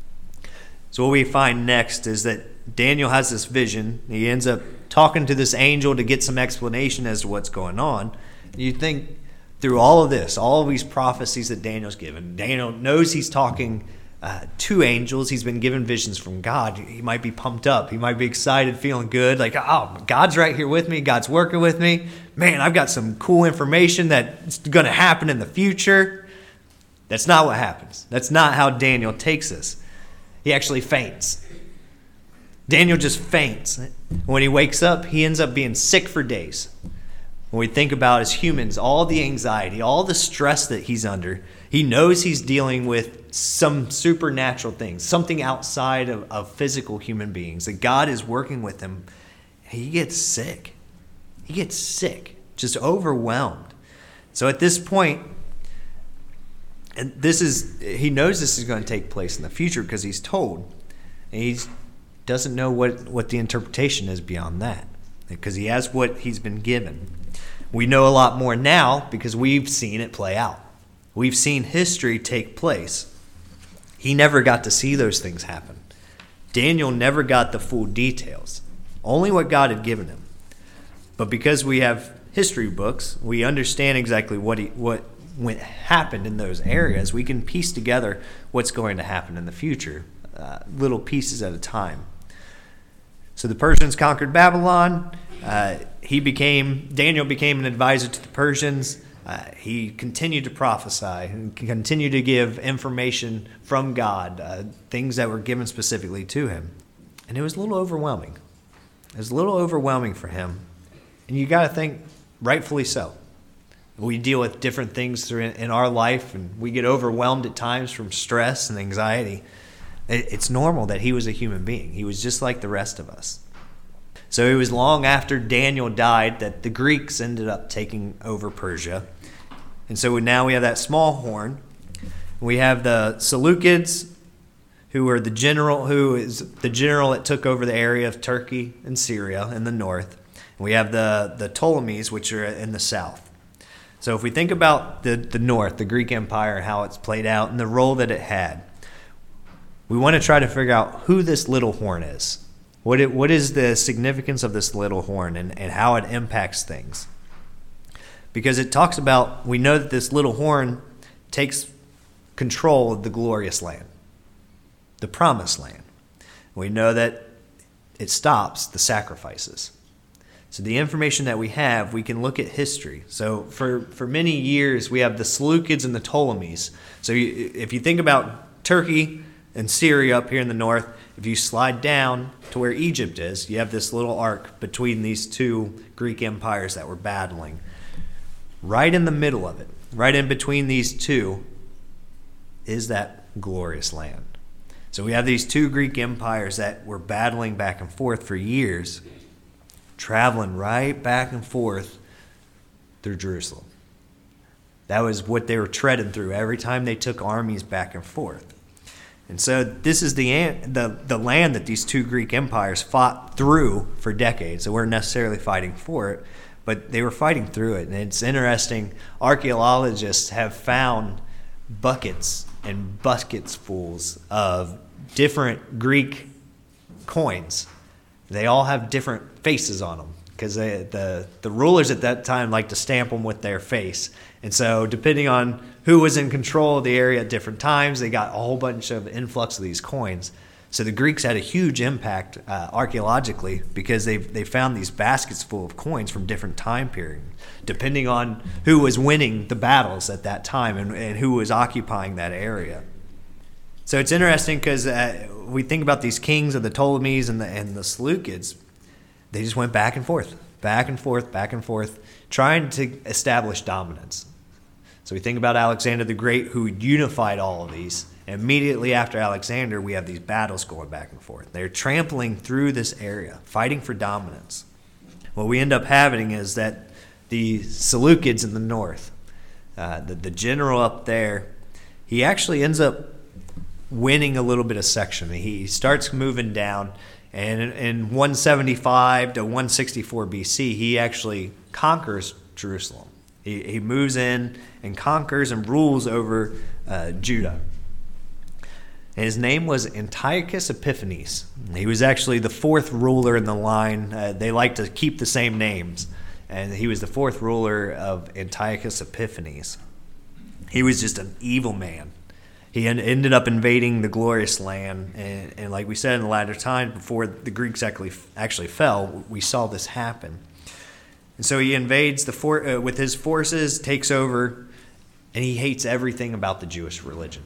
So what we find next is that Daniel has this vision. He ends up talking to this angel to get some explanation as to what's going on. You think through all of this, all of these prophecies that Daniel's given, Daniel knows he's talking uh, to angels. He's been given visions from God. He might be pumped up. He might be excited, feeling good. Like, oh, God's right here with me. God's working with me. Man, I've got some cool information that's going to happen in the future. That's not what happens. That's not how Daniel takes this. He actually faints. Daniel just faints. When he wakes up, he ends up being sick for days. When we think about as humans, all the anxiety, all the stress that he's under, he knows he's dealing with some supernatural things, something outside of, of physical human beings, that God is working with him. He gets sick. He gets sick, just overwhelmed. So at this point, and this is, he knows this is going to take place in the future because he's told. And he doesn't know what, what the interpretation is beyond that, because he has what he's been given. We know a lot more now because we've seen it play out. We've seen history take place. He never got to see those things happen. Daniel never got the full details, only what God had given him. But because we have history books, we understand exactly what he, what went happened in those areas. We can piece together what's going to happen in the future, uh, little pieces at a time. So the Persians conquered Babylon. Uh, he became Daniel became an advisor to the Persians. Uh, he continued to prophesy and continued to give information from God, uh, things that were given specifically to him. And it was a little overwhelming. It was a little overwhelming for him. And you got to think, rightfully so. We deal with different things through in our life, and we get overwhelmed at times from stress and anxiety. It's normal that he was a human being. He was just like the rest of us. So it was long after Daniel died that the Greeks ended up taking over Persia. And so now we have that small horn. We have the Seleucids, who were the general, who is the general that took over the area of Turkey and Syria in the north. And we have the, the Ptolemies, which are in the south. So if we think about the, the north, the Greek Empire, and how it's played out and the role that it had, we want to try to figure out who this little horn is. What it, what is the significance of this little horn and, and how it impacts things? Because it talks about, we know that this little horn takes control of the glorious land, the promised land. We know that it stops the sacrifices. So the information that we have, we can look at history. So for, for many years, we have the Seleucids and the Ptolemies. So you, if you think about Turkey and Syria up here in the north, if you slide down to where Egypt is, you have this little arc between these two Greek empires that were battling. Right in the middle of it, right in between these two, is that glorious land. So we have these two Greek empires that were battling back and forth for years, traveling right back and forth through Jerusalem. That was what they were treading through every time they took armies back and forth. And so this is the, the the land that these two Greek empires fought through for decades. They weren't necessarily fighting for it, but they were fighting through it. And it's interesting, archaeologists have found buckets and buckets fulls of different Greek coins. They all have different faces on them because the, the rulers at that time liked to stamp them with their face. And so depending on who was in control of the area at different times, they got a whole bunch of influx of these coins. So the Greeks had a huge impact uh, archaeologically because they they found these baskets full of coins from different time periods, depending on who was winning the battles at that time and, and who was occupying that area. So it's interesting because uh, we think about these kings of the Ptolemies and the, and the Seleucids. They just went back and forth, back and forth, back and forth, trying to establish dominance. So we think about Alexander the Great, who unified all of these. And immediately after Alexander, we have these battles going back and forth. They're trampling through this area, fighting for dominance. What we end up having is that the Seleucids in the north, uh, the, the general up there, he actually ends up winning a little bit of section. He starts moving down, and in, in one seventy-five to one sixty-four B C, he actually conquers Jerusalem. He, he moves in and conquers and rules over uh, Judah. And his name was Antiochus Epiphanes. He was actually the fourth ruler in the line. Uh, they like to keep the same names. And he was the fourth ruler of Antiochus Epiphanes. He was just an evil man. He ended up invading the glorious land. And, and like we said in the latter time, before the Greeks actually, actually fell, we saw this happen. And so he invades the for, uh, with his forces, takes over, and he hates everything about the Jewish religion.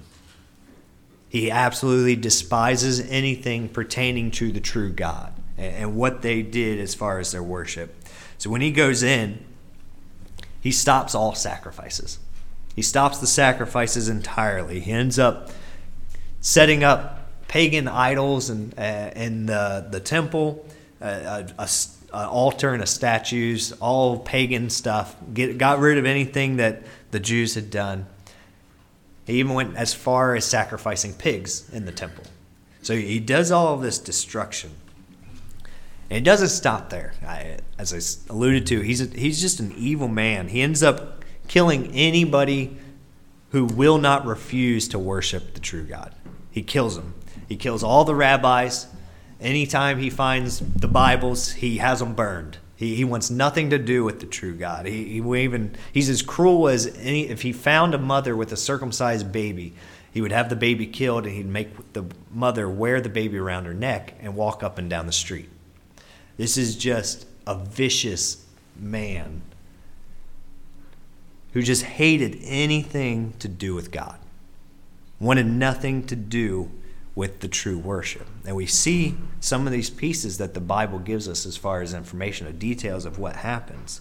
He absolutely despises anything pertaining to the true God and, and what they did as far as their worship. So when he goes in, he stops all sacrifices. He stops the sacrifices entirely. He ends up setting up pagan idols and uh, in the the temple, uh, a, a, a altar and a statues, all pagan stuff. Get, got rid of anything that the Jews had done. He even went as far as sacrificing pigs in the temple. So he does all of this destruction. And it doesn't stop there. I, as I alluded to, he's a, he's just an evil man. He ends up killing anybody who will not refuse to worship the true God. He kills them. He kills all the rabbis. Anytime he finds the Bibles, he has them burned. He, he wants nothing to do with the true God. He, he even he's as cruel as any. If he found a mother with a circumcised baby, he would have the baby killed, and he'd make the mother wear the baby around her neck and walk up and down the street. This is just a vicious man who just hated anything to do with God, wanted nothing to do with the true worship. And we see some of these pieces that the Bible gives us as far as information, the details of what happens.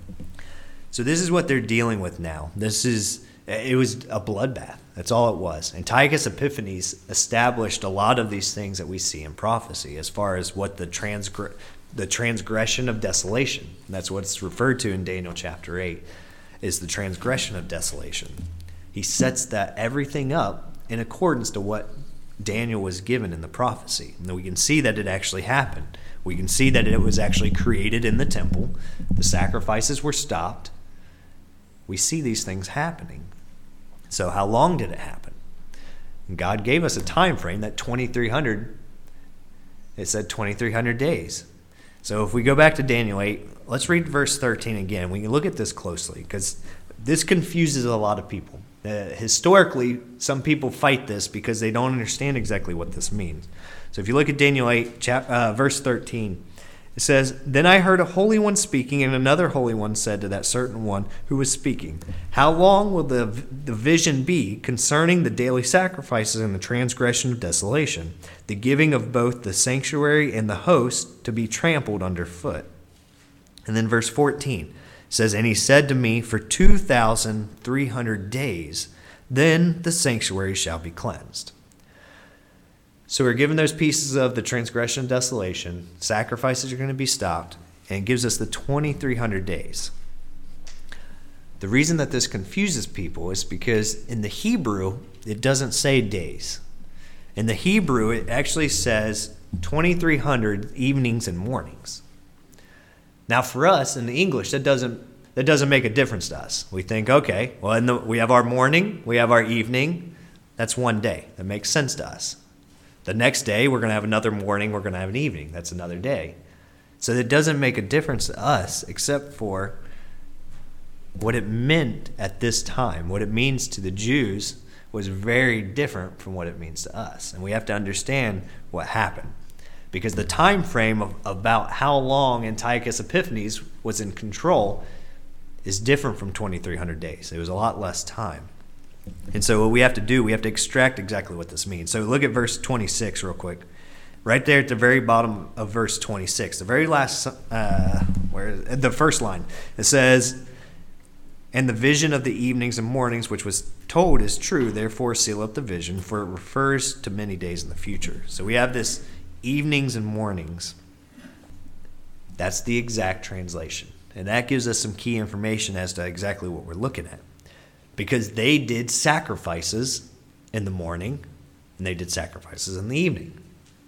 So this is what they're dealing with now. This is, it was a bloodbath. That's all it was. Antiochus Epiphanes established a lot of these things that we see in prophecy as far as what the transgr- the transgression of desolation, that's what it's referred to in Daniel chapter eight, is the transgression of desolation. He sets that everything up in accordance to what Daniel was given in the prophecy. And we can see that it actually happened. We can see that it was actually created in the temple. The sacrifices were stopped. We see these things happening. So how long did it happen? And God gave us a time frame that twenty-three hundred, it said twenty-three hundred days. So if we go back to Daniel eight, let's read verse thirteen again. We can look at this closely because this confuses a lot of people. Uh, historically, some people fight this because they don't understand exactly what this means. So if you look at Daniel eight, chap, uh, verse thirteen, it says, "Then I heard a holy one speaking, and another holy one said to that certain one who was speaking, 'How long will the, the vision be concerning the daily sacrifices and the transgression of desolation, the giving of both the sanctuary and the host to be trampled underfoot?'" And then verse fourteen says, "And he said to me, for two thousand three hundred days, then the sanctuary shall be cleansed." So we're given those pieces of the transgression of desolation, sacrifices are going to be stopped, and it gives us the twenty-three hundred days. The reason that this confuses people is because in the Hebrew, it doesn't say days. In the Hebrew, it actually says twenty-three hundred evenings and mornings. Now, for us in the English, that doesn't that doesn't make a difference to us. We think, okay, well, in the, we have our morning, we have our evening. That's one day. That makes sense to us. The next day, we're going to have another morning. We're going to have an evening. That's another day. So it doesn't make a difference to us except for what it meant at this time. What it means to the Jews was very different from what it means to us. And we have to understand what happened. Because the time frame of about how long Antiochus Epiphanes was in control is different from twenty-three hundred days. It was a lot less time. And so what we have to do, we have to extract exactly what this means. So look at verse twenty-six real quick. Right there at the very bottom of verse twenty-six, the very last, uh, where the first line, it says, "And the vision of the evenings and mornings which was told is true, therefore seal up the vision, for it refers to many days in the future." So we have this evenings and mornings. That's the exact translation. And that gives us some key information as to exactly what we're looking at. Because they did sacrifices in the morning and they did sacrifices in the evening.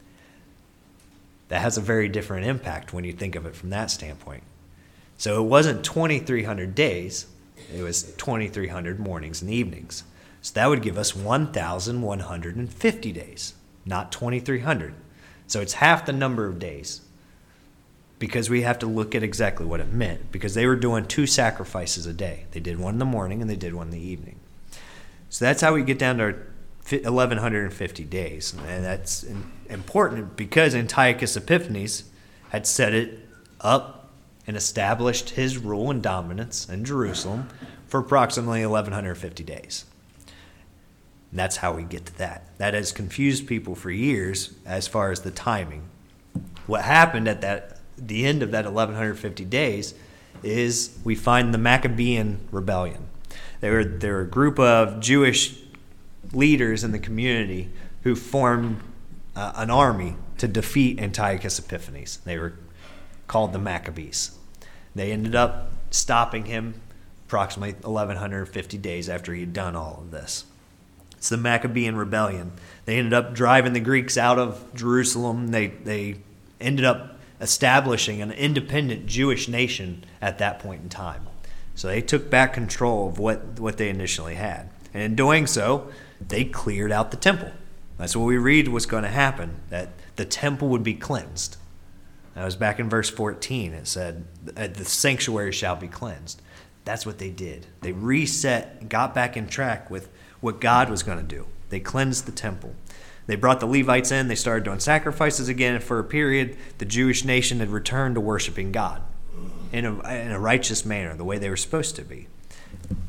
That has a very different impact when you think of it from that standpoint. So it wasn't twenty-three hundred days, it was twenty-three hundred mornings and evenings. So that would give us one thousand one hundred fifty days, not twenty-three hundred. So it's half the number of days because we have to look at exactly what it meant, because they were doing two sacrifices a day. They did one in the morning and they did one in the evening. So that's how we get down to eleven fifty days. And that's important because Antiochus Epiphanes had set it up and established his rule and dominance in Jerusalem for approximately eleven fifty days. And that's how we get to that. That has confused people for years as far as the timing. What happened at that the end of that eleven fifty days is we find the Maccabean rebellion. They were, they were a group of Jewish leaders in the community who formed uh, an army to defeat Antiochus Epiphanes. They were called the Maccabees. They ended up stopping him approximately eleven fifty days after he'd done all of this. It's the Maccabean rebellion. They ended up driving the Greeks out of Jerusalem. They they ended up establishing an independent Jewish nation at that point in time. So they took back control of what, what they initially had. And in doing so, they cleared out the temple. That's what we read was going to happen, that the temple would be cleansed. That was back in verse fourteen. It said, the sanctuary shall be cleansed. That's what they did. They reset, got back in track with what God was going to do. They cleansed the temple. They brought the Levites in. They started doing sacrifices again. And for a period, the Jewish nation had returned to worshiping God in a, in a righteous manner, the way they were supposed to be.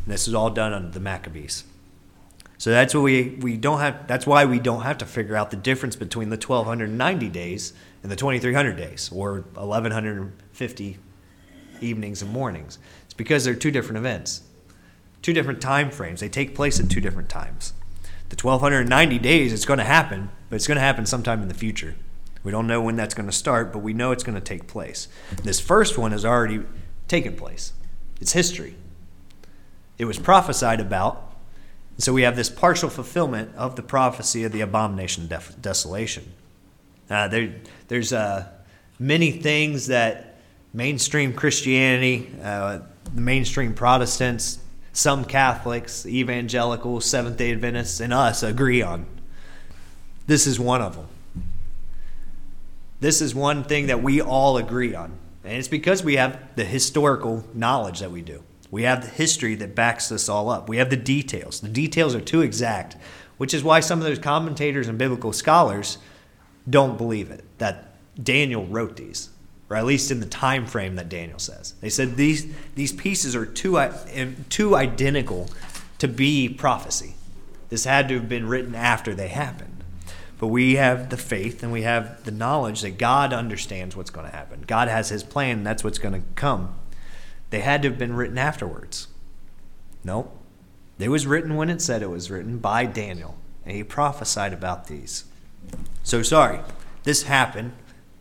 And this is all done under the Maccabees. So that's what we we don't have. That's why we don't have to figure out the difference between the twelve ninety days and the twenty-three hundred days, or eleven fifty evenings and mornings. It's because they're two different events, two different time frames. They take place at two different times. The twelve ninety days, it's going to happen, but it's going to happen sometime in the future. We don't know when that's going to start, but we know it's going to take place. This first one has already taken place. It's history. It was prophesied about. So we have this partial fulfillment of the prophecy of the abomination of def- desolation. Uh, there, there's uh, many things that mainstream Christianity, uh, the mainstream Protestants, some Catholics, evangelicals, Seventh-day Adventists, and us agree on. This is one of them. This is one thing that we all agree on. And it's because we have the historical knowledge that we do. We have the history that backs this all up. We have the details. The details are too exact, which is why some of those commentators and biblical scholars don't believe it, that Daniel wrote these, or at least in the time frame that Daniel says. They said these these pieces are too, too identical to be prophecy. This had to have been written after they happened. But we have the faith and we have the knowledge that God understands what's going to happen. God has his plan, and that's what's going to come. They had to have been written afterwards. No. It was written when it said it was written by Daniel. And he prophesied about these. So sorry, this happened.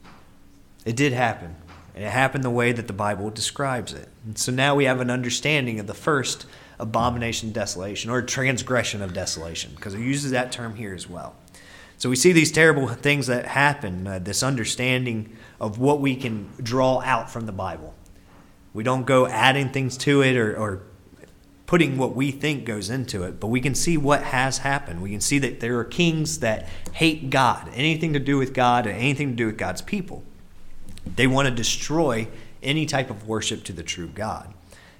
It did happen. And it happened the way that the Bible describes it. And so now we have an understanding of the first abomination of desolation, or transgression of desolation, because it uses that term here as well. So we see these terrible things that happen, uh, this understanding of what we can draw out from the Bible. We don't go adding things to it or, or putting what we think goes into it, but we can see what has happened. We can see that there are kings that hate God, anything to do with God and anything to do with God's people. They want to destroy any type of worship to the true God.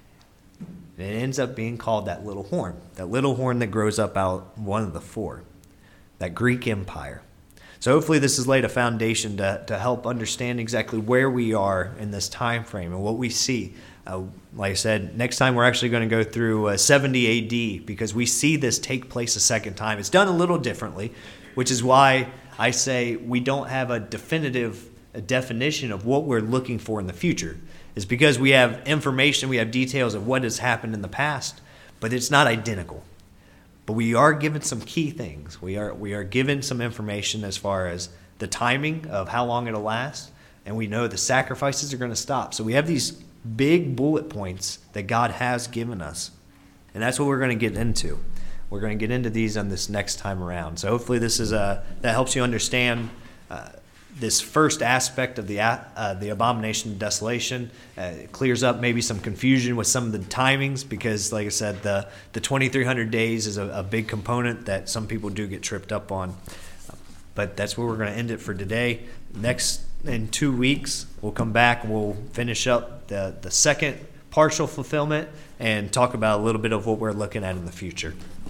And it ends up being called that little horn, that little horn that grows up out one of the four, that Greek Empire. So hopefully this has laid a foundation to, to help understand exactly where we are in this time frame and what we see. Uh, like I said, next time we're actually going to go through uh, seventy A D, because we see this take place a second time. It's done a little differently, which is why I say we don't have a definitive a definition of what we're looking for in the future. It's because we have information, we have details of what has happened in the past, but it's not identical. But we are given some key things. We are we are given some information as far as the timing of how long it'll last, and we know the sacrifices are going to stop. So we have these big bullet points that God has given us, and that's what we're going to get into. We're going to get into these on this next time around. So hopefully this is a that helps you understand uh, this first aspect of the uh, the abomination of desolation. Uh, it clears up maybe some confusion with some of the timings, because like I said, the the twenty-three hundred days is a, a big component that some people do get tripped up on. But that's where we're going to end it for today. Next, in two weeks, we'll come back and we'll finish up the, the second partial fulfillment and talk about a little bit of what we're looking at in the future.